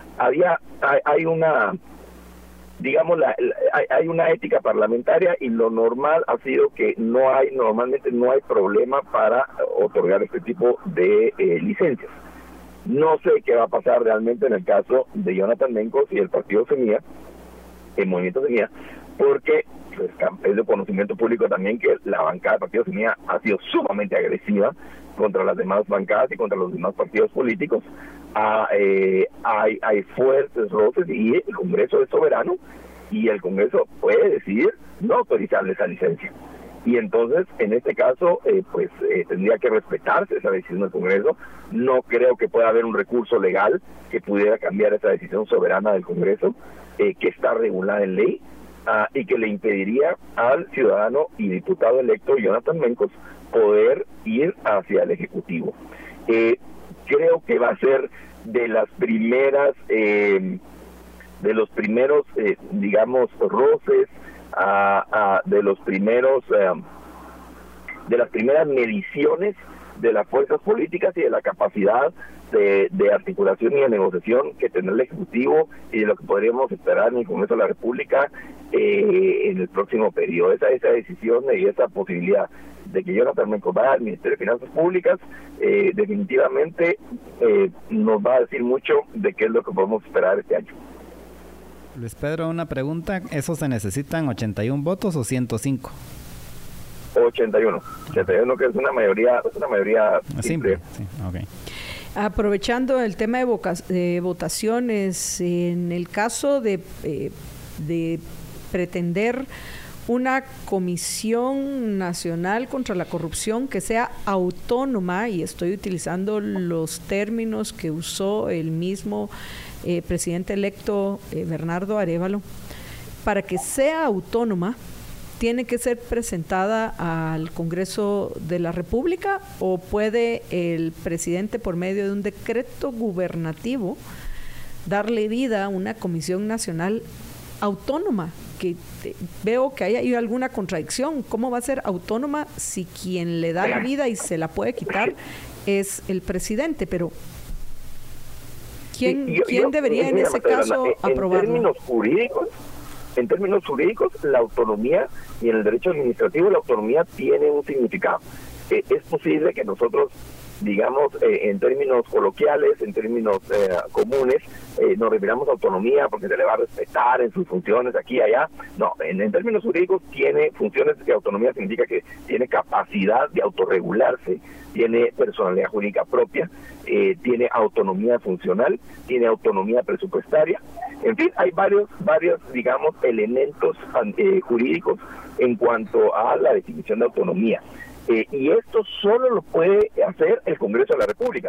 hay una, digamos, hay una ética parlamentaria, y lo normal ha sido que normalmente no hay problema para otorgar este tipo de licencias. No sé qué va a pasar realmente en el caso de Jonathan Mencos y el Partido Semilla, el Movimiento Semilla, porque pues, es de conocimiento público también que la bancada del Partido Semilla ha sido sumamente agresiva contra las demás bancadas y contra los demás partidos políticos. Hay fuertes roces, y el Congreso es soberano, y el Congreso puede decidir no autorizarle esa licencia. Y entonces, en este caso, tendría que respetarse esa decisión del Congreso. No creo que pueda haber un recurso legal que pudiera cambiar esa decisión soberana del Congreso, que está regulada en ley, y que le impediría al ciudadano y diputado electo Jonathan Mencos poder ir hacia el Ejecutivo. Creo que va a ser de las primeras, de los primeros, digamos, roces, de los primeros, de las primeras mediciones de las fuerzas políticas y de la capacidad de articulación y de negociación que tendrá el Ejecutivo, y de lo que podríamos esperar en el Congreso de la República en el próximo periodo. Esa decisión y esa posibilidad de que Jonathan Mencos vaya al Ministerio de Finanzas Públicas definitivamente nos va a decir mucho de qué es lo que podemos esperar este año. Luis Pedro, una pregunta. ¿Eso se necesitan 81 votos o 105? 81, que es una mayoría simple. Sí, okay. Aprovechando el tema de votaciones, en el caso de pretender una comisión nacional contra la corrupción que sea autónoma, y estoy utilizando los términos que usó el mismo presidente electo Bernardo Arévalo, para que sea autónoma, ¿tiene que ser presentada al Congreso de la República, o puede el presidente, por medio de un decreto gubernativo, darle vida a una comisión nacional autónoma? Que veo que hay alguna contradicción. ¿Cómo va a ser autónoma si quien le da la vida y se la puede quitar es el presidente? Pero ¿quién debería en ese caso aprobarlo? En términos jurídicos, la autonomía, y en el derecho administrativo la autonomía tiene un significado. Es posible que nosotros, digamos, en términos coloquiales, en términos comunes, nos refiramos a autonomía porque se le va a respetar en sus funciones aquí y allá. No, en términos jurídicos tiene funciones que autonomía significa que tiene capacidad de autorregularse, tiene personalidad jurídica propia, tiene autonomía funcional, tiene autonomía presupuestaria. En fin, hay varios, digamos, elementos jurídicos en cuanto a la definición de autonomía. Y esto solo lo puede hacer el Congreso de la República.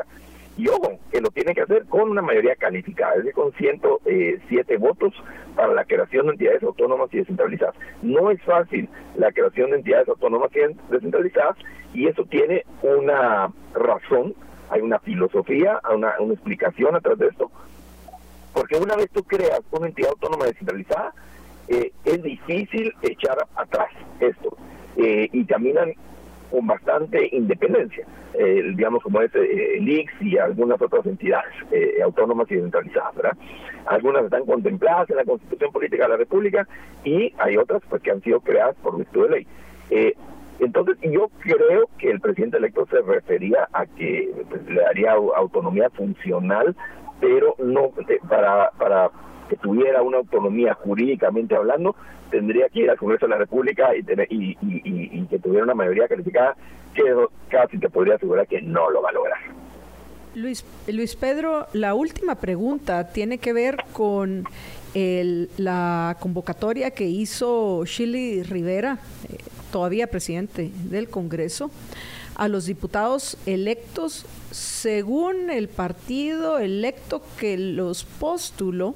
Y ojo, que lo tiene que hacer con una mayoría calificada, es decir, con 107 votos para la creación de entidades autónomas y descentralizadas. No es fácil la creación de entidades autónomas y descentralizadas, y eso tiene una razón, hay una filosofía, una explicación atrás de esto, porque una vez tú creas una entidad autónoma descentralizada, es difícil echar atrás esto, y caminan con bastante independencia, digamos como es el ICS y algunas otras entidades autónomas y descentralizadas, ¿verdad? Algunas están contempladas en la Constitución Política de la República y hay otras pues que han sido creadas por virtud de ley. Entonces yo creo que el presidente electo se refería a que pues, le daría autonomía funcional, pero no para que tuviera una autonomía jurídicamente hablando, tendría que ir al Congreso de la República y que tuviera una mayoría calificada, que casi te podría asegurar que no lo va a lograr. Luis Pedro, la última pregunta tiene que ver con la convocatoria que hizo Shirley Rivera, todavía presidente del Congreso, a los diputados electos según el partido electo que los postuló,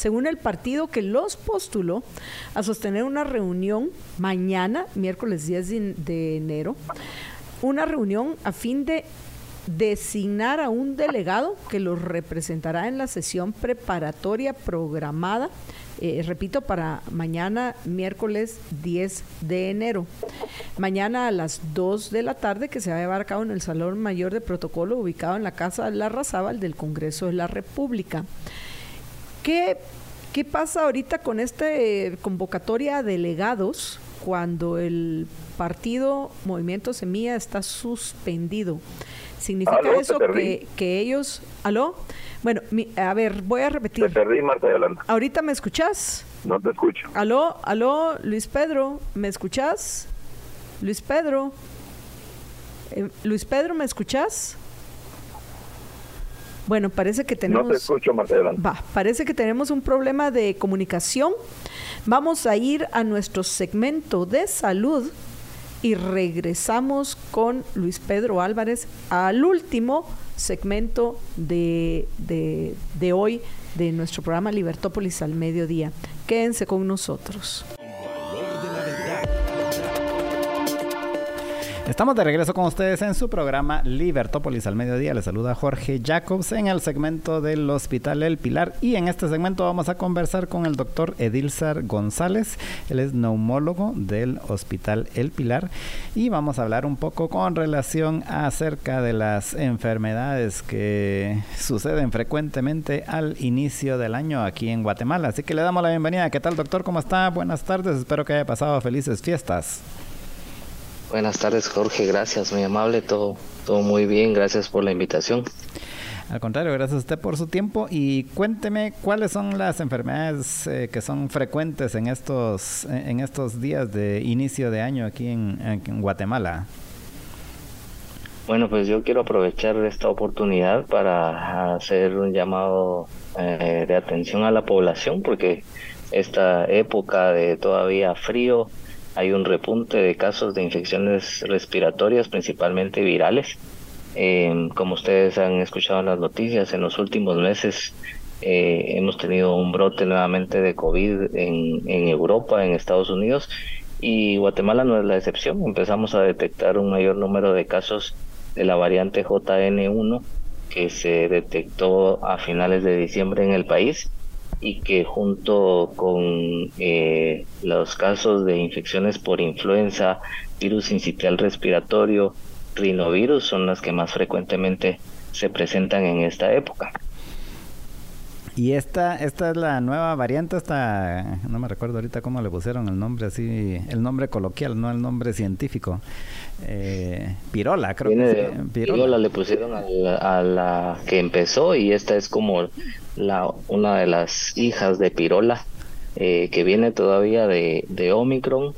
a sostener una reunión mañana, miércoles 10 de enero, una reunión a fin de designar a un delegado que los representará en la sesión preparatoria programada, repito, para mañana, miércoles 10 de enero. Mañana a las 2 de la tarde, que se va a llevar a cabo en el Salón Mayor de Protocolo, ubicado en la Casa Larrazábal del Congreso de la República. ¿Qué pasa ahorita con esta convocatoria a delegados cuando el partido Movimiento Semilla está suspendido? ¿Significa eso que ellos... ¿Aló? Bueno, a ver, voy a repetir. Te perdí, Marta Yolanda. ¿Ahorita me escuchás? No te escucho. ¿Aló, Luis Pedro? ¿Me escuchás? Luis Pedro, ¿me escuchás? Bueno, parece que tenemos... No te escucho, Marta Yolanda. Parece que tenemos un problema de comunicación. Vamos a ir a nuestro segmento de salud y regresamos con Luis Pedro Álvarez al último segmento de hoy de nuestro programa Libertópolis al Mediodía. Quédense con nosotros. Estamos de regreso con ustedes en su programa Libertópolis al Mediodía. Les saluda Jorge Jacobs en el segmento del Hospital El Pilar, y en este segmento vamos a conversar con el doctor Edilzar González. Él es neumólogo del Hospital El Pilar y vamos a hablar un poco con relación acerca de las enfermedades que suceden frecuentemente al inicio del año aquí en Guatemala. Así que le damos la bienvenida. ¿Qué tal, doctor? ¿Cómo está? Buenas tardes. Espero que haya pasado felices fiestas. Buenas tardes, Jorge, gracias, muy amable, todo muy bien, gracias por la invitación. Al contrario, gracias a usted por su tiempo, y cuénteme cuáles son las enfermedades que son frecuentes en estos días de inicio de año aquí en Guatemala. Bueno, pues yo quiero aprovechar esta oportunidad para hacer un llamado de atención a la población, porque esta época de todavía frío, hay un repunte de casos de infecciones respiratorias, principalmente virales. Como ustedes han escuchado en las noticias, en los últimos meses hemos tenido un brote nuevamente de COVID en Europa, en Estados Unidos, y Guatemala no es la excepción. Empezamos a detectar un mayor número de casos de la variante JN1 que se detectó a finales de diciembre en el país, y que junto con los casos de infecciones por influenza, virus sincitial respiratorio, rinovirus, son las que más frecuentemente se presentan en esta época. Y esta es la nueva variante, no me recuerdo ahorita cómo le pusieron el nombre, así, el nombre coloquial, no el nombre científico. Pirola, creo que Pirola le pusieron a la que empezó, y esta es como una de las hijas de Pirola, que viene todavía de Omicron,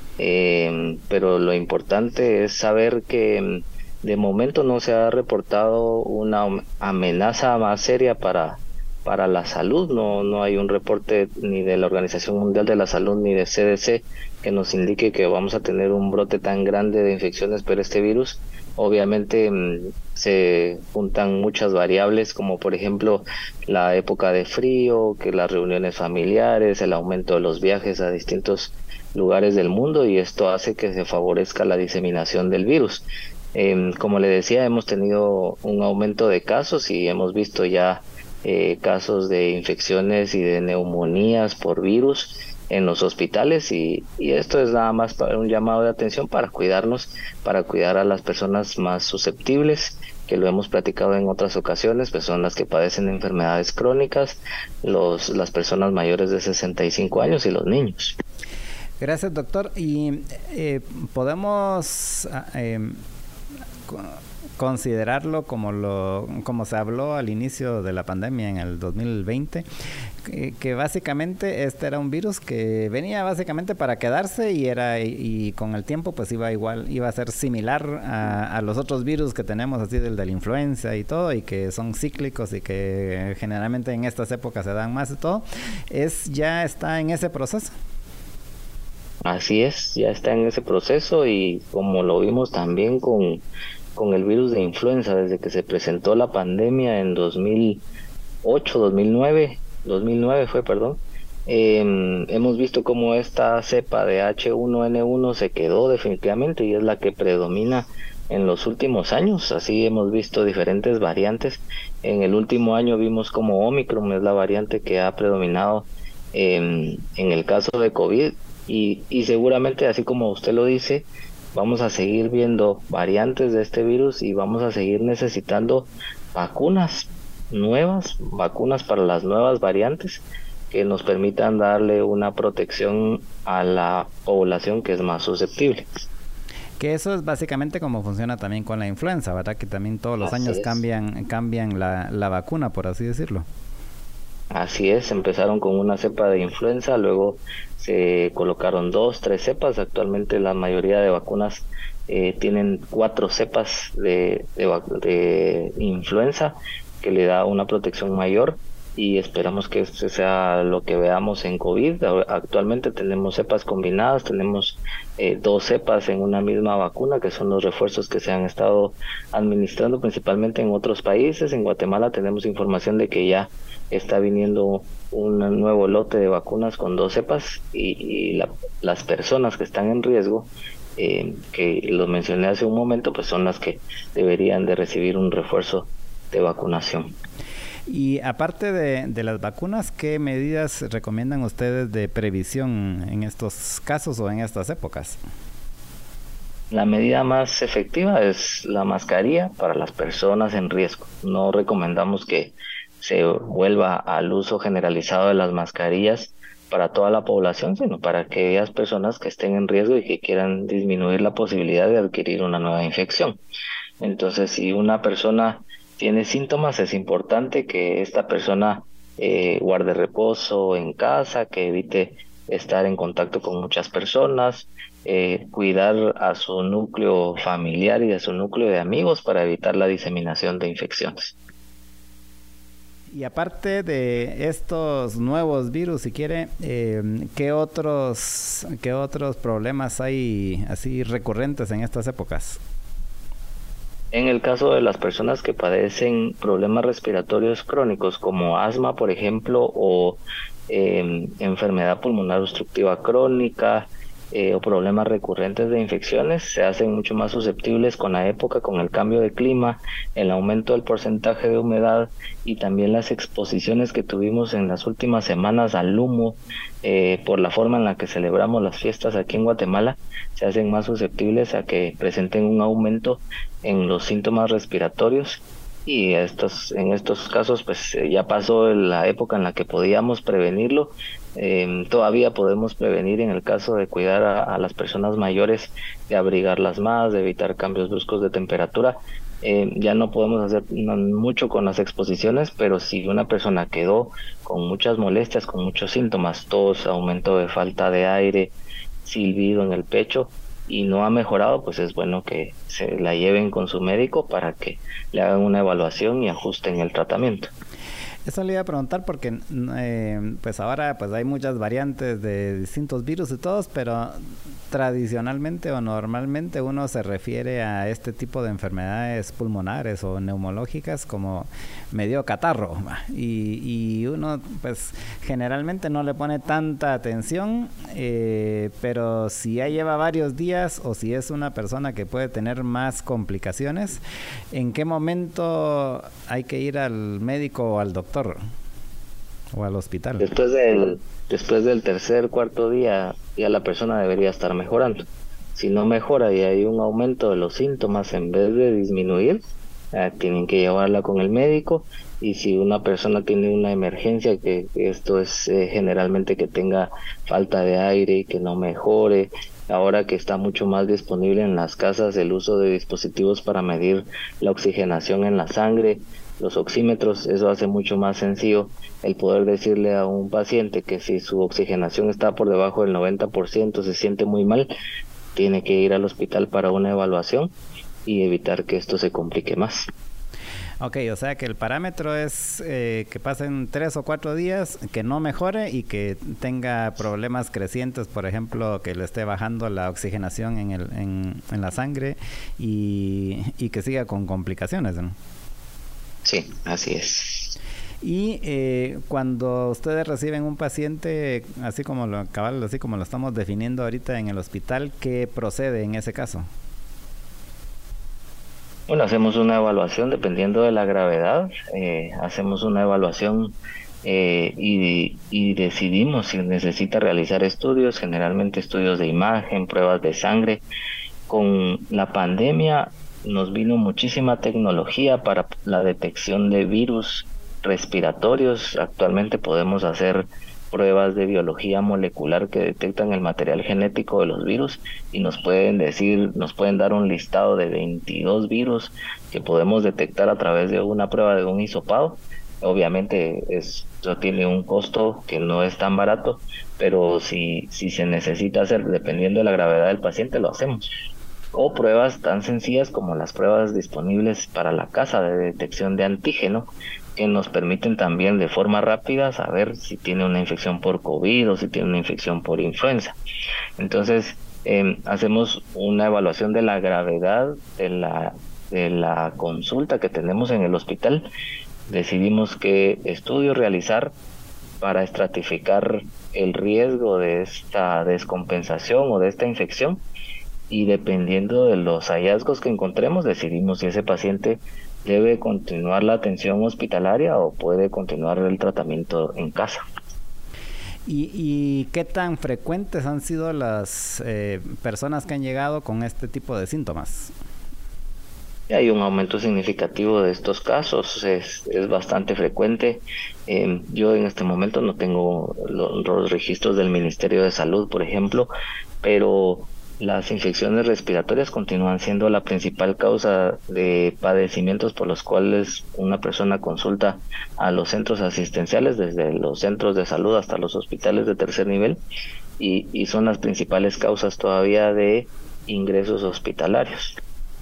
pero lo importante es saber que de momento no se ha reportado una amenaza más seria para para la salud. No hay un reporte ni de la Organización Mundial de la Salud ni de CDC que nos indique que vamos a tener un brote tan grande de infecciones por este virus. Obviamente se juntan muchas variables, como por ejemplo la época de frío, que las reuniones familiares, el aumento de los viajes a distintos lugares del mundo, y esto hace que se favorezca la diseminación del virus. Como le decía, hemos tenido un aumento de casos y hemos visto ya casos de infecciones y de neumonías por virus en los hospitales, y esto es nada más para un llamado de atención para cuidarnos, para cuidar a las personas más susceptibles, que lo hemos platicado en otras ocasiones, pues son las que padecen enfermedades crónicas, las personas mayores de 65 años y los niños. Gracias, doctor. Y podemos considerarlo como se habló al inicio de la pandemia en el 2020, que básicamente este era un virus que venía básicamente para quedarse, y con el tiempo pues iba a ser similar a los otros virus que tenemos, así de la influenza y todo, y que son cíclicos y que generalmente en estas épocas se dan más y todo. Ya está en ese proceso. Así es, ya está en ese proceso, y como lo vimos también con el virus de influenza, desde que se presentó la pandemia en 2009 fue, hemos visto cómo esta cepa de H1N1 se quedó definitivamente y es la que predomina en los últimos años. Así hemos visto diferentes variantes. En el último año vimos como Omicron es la variante que ha predominado en el caso de COVID, y seguramente, así como usted lo dice, vamos a seguir viendo variantes de este virus y vamos a seguir necesitando vacunas para las nuevas variantes que nos permitan darle una protección a la población que es más susceptible. Que eso es básicamente como funciona también con la influenza, ¿verdad? Que también todos los años cambian la vacuna, por así decirlo. Así es, empezaron con una cepa de influenza, luego se colocaron 2, 3 cepas. Actualmente la mayoría de vacunas tienen 4 cepas de influenza, que le da una protección mayor, y esperamos que este sea lo que veamos en COVID. Actualmente tenemos cepas combinadas, tenemos 2 cepas en una misma vacuna, que son los refuerzos que se han estado administrando principalmente en otros países. En Guatemala tenemos información de que ya está viniendo un nuevo lote de vacunas con 2 cepas, y las personas que están en riesgo, que lo mencioné hace un momento, pues son las que deberían de recibir un refuerzo de vacunación. Y aparte de las vacunas, ¿qué medidas recomiendan ustedes de previsión en estos casos o en estas épocas? La medida más efectiva es la mascarilla para las personas en riesgo. No recomendamos que se vuelva al uso generalizado de las mascarillas para toda la población, sino para aquellas personas que estén en riesgo y que quieran disminuir la posibilidad de adquirir una nueva infección. Entonces, si una persona tiene síntomas, es importante que esta persona guarde reposo en casa, que evite estar en contacto con muchas personas, cuidar a su núcleo familiar y a su núcleo de amigos para evitar la diseminación de infecciones. Y aparte de estos nuevos virus, si quiere, ¿qué otros problemas hay así recurrentes en estas épocas? En el caso de las personas que padecen problemas respiratorios crónicos como asma, por ejemplo, o enfermedad pulmonar obstructiva crónica, o problemas recurrentes de infecciones, se hacen mucho más susceptibles con la época, con el cambio de clima, el aumento del porcentaje de humedad y también las exposiciones que tuvimos en las últimas semanas al humo, por la forma en la que celebramos las fiestas aquí en Guatemala, se hacen más susceptibles a que presenten un aumento en los síntomas respiratorios. Y en estos casos pues ya pasó la época en la que podíamos prevenirlo. Todavía podemos prevenir en el caso de cuidar a las personas mayores, de abrigarlas más, de evitar cambios bruscos de temperatura. Ya no podemos hacer mucho con las exposiciones, pero si una persona quedó con muchas molestias, con muchos síntomas, tos, aumento de falta de aire, silbido en el pecho, y no ha mejorado, pues es bueno que se la lleven con su médico para que le hagan una evaluación y ajusten el tratamiento. Eso le iba a preguntar porque pues ahora pues hay muchas variantes de distintos virus y todos, pero tradicionalmente o normalmente uno se refiere a este tipo de enfermedades pulmonares o neumológicas como me dio catarro, y uno pues generalmente no le pone tanta atención, pero si ya lleva varios días o si es una persona que puede tener más complicaciones, ¿en qué momento hay que ir al médico o al doctor o al hospital? Después del tercer, cuarto día, ya la persona debería estar mejorando. Si no mejora y hay un aumento de los síntomas en vez de disminuir, tienen que llevarla con el médico. Y si una persona tiene una emergencia, que esto es generalmente que tenga falta de aire y que no mejore, ahora que está mucho más disponible en las casas el uso de dispositivos para medir la oxigenación en la sangre, los oxímetros, eso hace mucho más sencillo el poder decirle a un paciente que si su oxigenación está por debajo del 90%, se siente muy mal, tiene que ir al hospital para una evaluación y evitar que esto se complique más. Ok, o sea que el parámetro es que pasen 3 o 4 días, que no mejore y que tenga problemas crecientes, por ejemplo, que le esté bajando la oxigenación en la sangre y que siga con complicaciones, ¿no? Sí, así es. Y cuando ustedes reciben un paciente, así como lo estamos definiendo ahorita en el hospital, ¿qué procede en ese caso? Bueno, hacemos una evaluación dependiendo de la gravedad, hacemos una evaluación y decidimos si necesita realizar estudios, generalmente estudios de imagen, pruebas de sangre. Con la pandemia nos vino muchísima tecnología para la detección de virus respiratorios. Actualmente podemos hacer pruebas de biología molecular que detectan el material genético de los virus y nos pueden dar un listado de 22 virus que podemos detectar a través de una prueba de un hisopado. Obviamente esto tiene un costo que no es tan barato, pero si se necesita hacer, dependiendo de la gravedad del paciente, lo hacemos. O pruebas tan sencillas como las pruebas disponibles para la casa de detección de antígeno, que nos permiten también de forma rápida saber si tiene una infección por COVID o si tiene una infección por influenza. Entonces, hacemos una evaluación de la gravedad de la consulta que tenemos en el hospital. Decidimos qué estudio realizar para estratificar el riesgo de esta descompensación o de esta infección, y dependiendo de los hallazgos que encontremos, decidimos si ese paciente debe continuar la atención hospitalaria o puede continuar el tratamiento en casa. ¿Y qué tan frecuentes han sido las personas que han llegado con este tipo de síntomas? Hay un aumento significativo de estos casos, es bastante frecuente. Yo en este momento no tengo los registros del Ministerio de Salud, por ejemplo, pero las infecciones respiratorias continúan siendo la principal causa de padecimientos por los cuales una persona consulta a los centros asistenciales, desde los centros de salud hasta los hospitales de tercer nivel, y son las principales causas todavía de ingresos hospitalarios.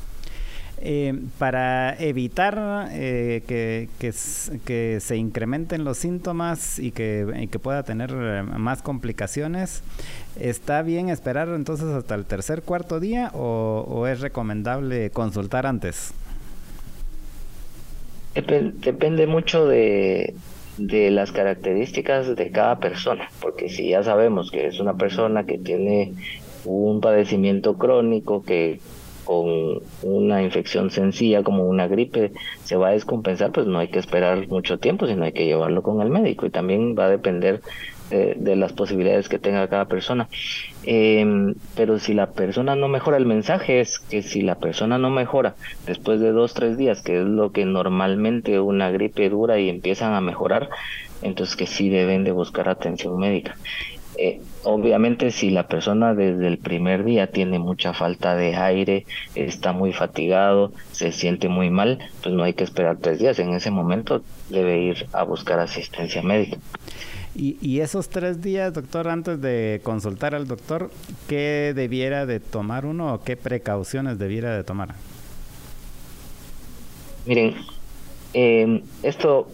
Para evitar que se incrementen los síntomas y que pueda tener más complicaciones, ¿está bien esperar entonces hasta el tercer, cuarto día o es recomendable consultar antes? Depende mucho de las características de cada persona, porque si ya sabemos que es una persona que tiene un padecimiento crónico, que con una infección sencilla como una gripe se va a descompensar, pues no hay que esperar mucho tiempo, sino hay que llevarlo con el médico, y también va a depender de las posibilidades que tenga cada persona. Pero si la persona no mejora, el mensaje es que si la persona no mejora después de 2-3 días, que es lo que normalmente una gripe dura, y empiezan a mejorar, entonces que sí deben de buscar atención médica. Obviamente si la persona desde el primer día tiene mucha falta de aire, está muy fatigado, se siente muy mal, pues no hay que esperar 3 días, en ese momento debe ir a buscar asistencia médica. Y esos 3 días, doctor, antes de consultar al doctor, ¿qué debiera de tomar uno o qué precauciones debiera de tomar? Miren, esto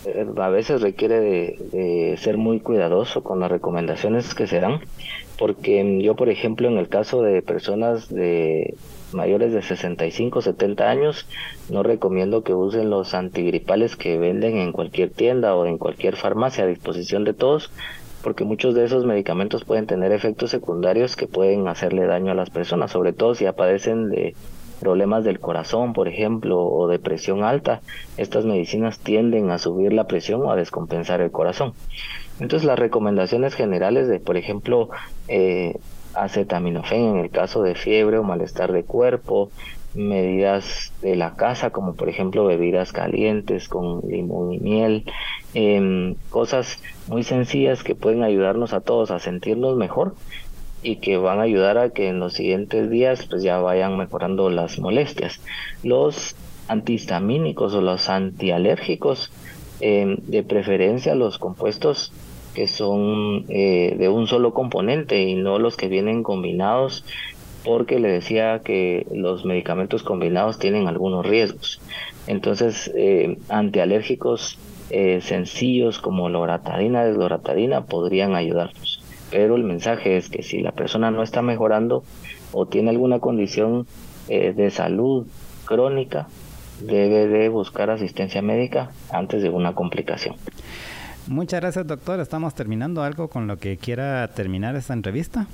a veces requiere de ser muy cuidadoso con las recomendaciones que se dan, porque yo, por ejemplo, en el caso de personas de mayores de 65, 70 años, no recomiendo que usen los antigripales que venden en cualquier tienda o en cualquier farmacia a disposición de todos, porque muchos de esos medicamentos pueden tener efectos secundarios que pueden hacerle daño a las personas, sobre todo si ya padecen de problemas del corazón, por ejemplo, o de presión alta. Estas medicinas tienden a subir la presión o a descompensar el corazón. Entonces, las recomendaciones generales de, por ejemplo, acetaminofén en el caso de fiebre o malestar de cuerpo, medidas de la casa como por ejemplo bebidas calientes con limón y miel, cosas muy sencillas que pueden ayudarnos a todos a sentirnos mejor y que van a ayudar a que en los siguientes días pues ya vayan mejorando las molestias. Los antihistamínicos o los antialérgicos, de preferencia los compuestos que son de un solo componente y no los que vienen combinados, porque le decía que los medicamentos combinados tienen algunos riesgos. Entonces, antialérgicos sencillos como loratadina, desloratadina podrían ayudarnos. Pero el mensaje es que si la persona no está mejorando o tiene alguna condición de salud crónica, debe de buscar asistencia médica antes de una complicación. Muchas gracias, doctor. Estamos terminando. ¿Algo con lo que quiera terminar esta entrevista?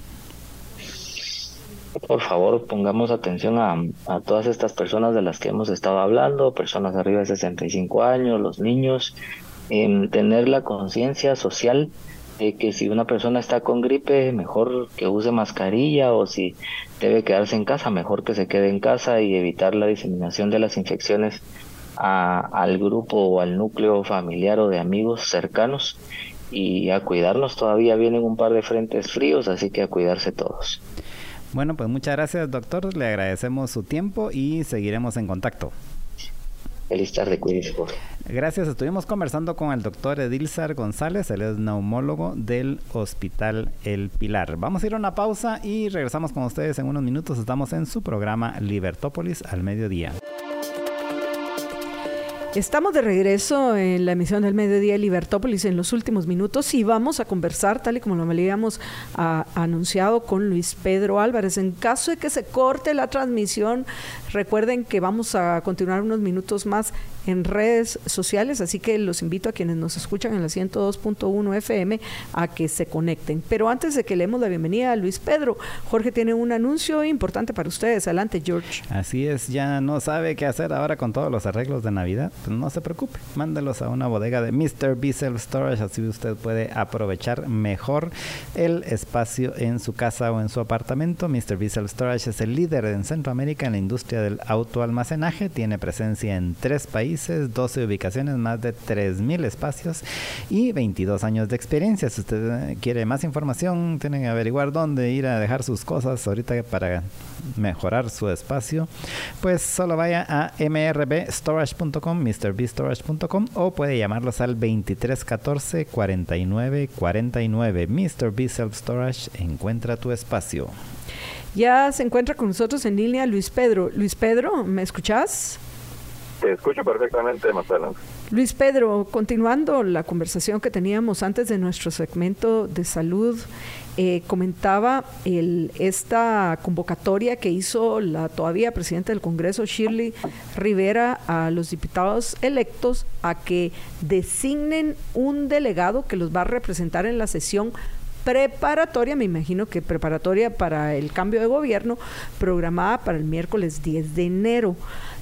Por favor, pongamos atención a todas estas personas de las que hemos estado hablando, personas arriba de 65 años, los niños, tener la conciencia social de que si una persona está con gripe, mejor que use mascarilla, o si debe quedarse en casa, mejor que se quede en casa y evitar la diseminación de las infecciones al grupo o al núcleo familiar o de amigos cercanos, y a cuidarnos. Todavía vienen un par de frentes fríos, así que a cuidarse todos. Bueno, pues muchas gracias, doctor. Le agradecemos su tiempo y seguiremos en contacto. Feliz tarde, cuídense. Gracias. Estuvimos conversando con el doctor Edilzar González, él es neumólogo del Hospital El Pilar. Vamos a ir a una pausa y regresamos con ustedes en unos minutos. Estamos en su programa Libertópolis al mediodía. Estamos de regreso en la emisión del mediodía de Libertópolis en los últimos minutos y vamos a conversar, tal y como lo habíamos anunciado, con Luis Pedro Álvarez. En caso de que se corte la transmisión, recuerden que vamos a continuar unos minutos más en redes sociales, así que los invito a quienes nos escuchan en la 102.1 FM a que se conecten. Pero antes de que le demos la bienvenida a Luis Pedro, Jorge tiene un anuncio importante para ustedes. Adelante, George. Así es, ya no sabe qué hacer ahora con todos los arreglos de Navidad. Pues no se preocupe, mándelos a una bodega de Mr. B Self Storage, así usted puede aprovechar mejor el espacio en su casa o en su apartamento. Mr. B Self Storage es el líder en Centroamérica en la industria del autoalmacenaje, tiene presencia en 3 países, 12 ubicaciones, más de 3,000 espacios y 22 años de experiencia. Si usted quiere más información, tiene que averiguar dónde ir a dejar sus cosas ahorita para mejorar su espacio, pues solo vaya a mrbstorage.com, mrbstorage.com, o puede llamarlos al 2314 49 49. Mr. B Self Storage, encuentra tu espacio. Ya se encuentra con nosotros en línea Luis Pedro. Luis Pedro, ¿me escuchás? Te escucho perfectamente, Marcela. Luis Pedro, continuando la conversación que teníamos antes de nuestro segmento de salud, comentaba esta convocatoria que hizo la todavía presidenta del Congreso, Shirley Rivera, a los diputados electos a que designen un delegado que los va a representar en la sesión preparatoria, me imagino que preparatoria para el cambio de gobierno, programada para el miércoles 10 de enero.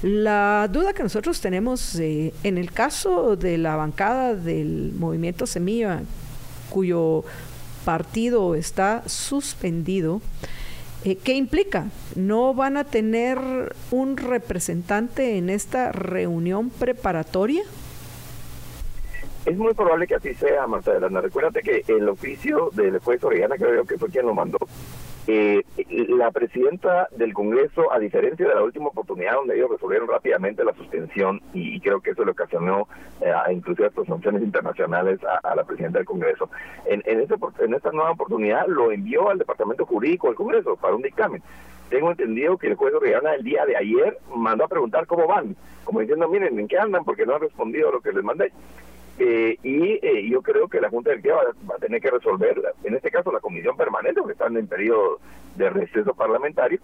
La duda que nosotros tenemos en el caso de la bancada del Movimiento Semilla, cuyo partido está suspendido, ¿qué implica? ¿No van a tener un representante en esta reunión preparatoria? Es muy probable que así sea, Marcela. Recuérdate que el oficio del juez Orellana, creo que fue quien lo mandó, la presidenta del Congreso, a diferencia de la última oportunidad donde ellos resolvieron rápidamente la suspensión, y creo que eso le ocasionó inclusive hasta sanciones internacionales a la presidenta del Congreso, en esta nueva oportunidad lo envió al Departamento Jurídico del Congreso para un dictamen. Tengo entendido que el juez Orellana el día de ayer mandó a preguntar cómo van, como diciendo, miren, ¿en qué andan? Porque no han respondido a lo que les mandé. y yo creo que la Junta Directiva va a tener que resolver, en este caso la Comisión Permanente, porque están en periodo de receso parlamentario,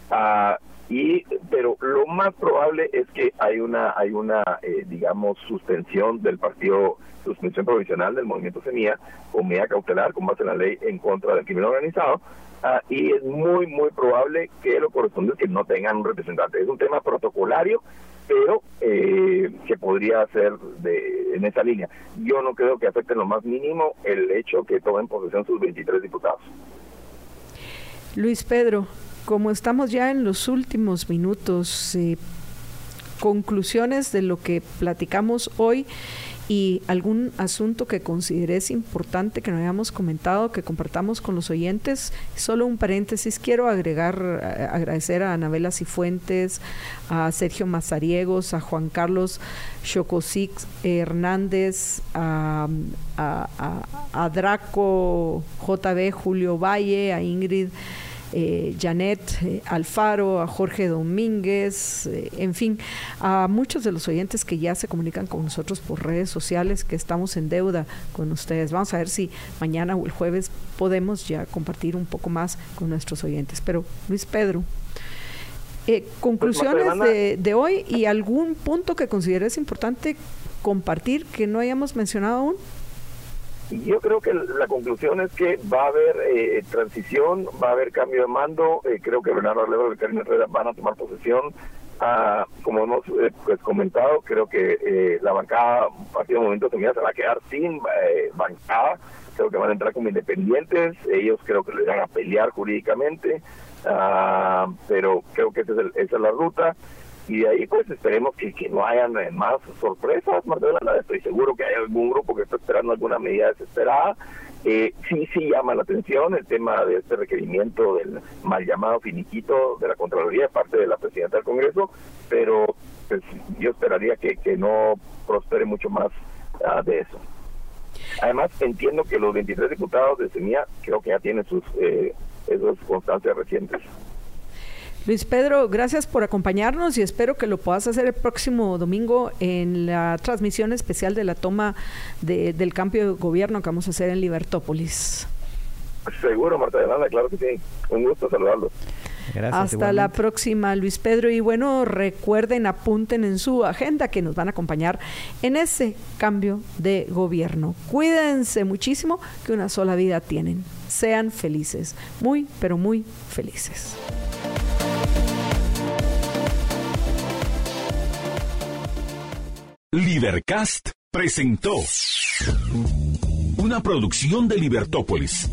pero lo más probable es que hay una digamos, suspensión del partido, suspensión provisional del movimiento Semilla, con medida cautelar con base en la ley en contra del crimen organizado, y es muy probable que lo corresponde es que no tengan un representante. Es un tema protocolario, pero que podría ser en esa línea. Yo no creo que afecte en lo más mínimo el hecho que tomen posesión sus 23 diputados. Luis Pedro, como estamos ya en los últimos minutos, conclusiones de lo que platicamos hoy y algún asunto que consideres importante que no hayamos comentado, que compartamos con los oyentes. Solo un paréntesis, quiero agradecer a Anabela Cifuentes, a Sergio Mazariegos, a Juan Carlos Chocosic Hernández, a Draco JB, Julio Valle, a Ingrid Janet Alfaro, a Jorge Domínguez, en fin, a muchos de los oyentes que ya se comunican con nosotros por redes sociales, que estamos en deuda con ustedes. Vamos a ver si mañana o el jueves podemos ya compartir un poco más con nuestros oyentes. Pero, Luis Pedro, conclusiones de hoy y algún punto que consideres importante compartir que no hayamos mencionado aún. Yo creo que la conclusión es que va a haber transición, va a haber cambio de mando. Creo que Bernardo Arevalo y Karina Herrera van a tomar posesión. Como hemos comentado, creo que la bancada Partido Movimiento Semilla se va a quedar sin bancada. Creo que van a entrar como independientes. Ellos creo que le van a pelear jurídicamente, pero creo que esa es la ruta. Y de ahí pues esperemos que no hayan más sorpresas, Marcela. Estoy seguro que hay algún grupo que está esperando alguna medida desesperada. Sí llama la atención el tema de este requerimiento del mal llamado finiquito de la Contraloría de parte de la Presidenta del Congreso, pero pues, yo esperaría que no prospere mucho más de eso. Además, entiendo que los 23 diputados de Semilla creo que ya tienen sus esas constancias recientes. Luis Pedro, gracias por acompañarnos y espero que lo puedas hacer el próximo domingo en la transmisión especial de la toma del cambio de gobierno que vamos a hacer en Libertópolis. Seguro, Marta Yolanda, claro que sí. Un gusto saludarlos. Gracias, hasta igualmente. La próxima, Luis Pedro. Y bueno, recuerden, apunten en su agenda que nos van a acompañar en ese cambio de gobierno. Cuídense muchísimo, que una sola vida tienen. Sean felices, muy, pero muy felices. Libercast presentó una producción de Libertópolis.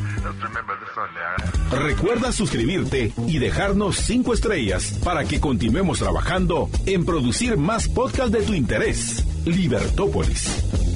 Recuerda suscribirte y dejarnos 5 estrellas para que continuemos trabajando en producir más podcasts de tu interés. Libertópolis.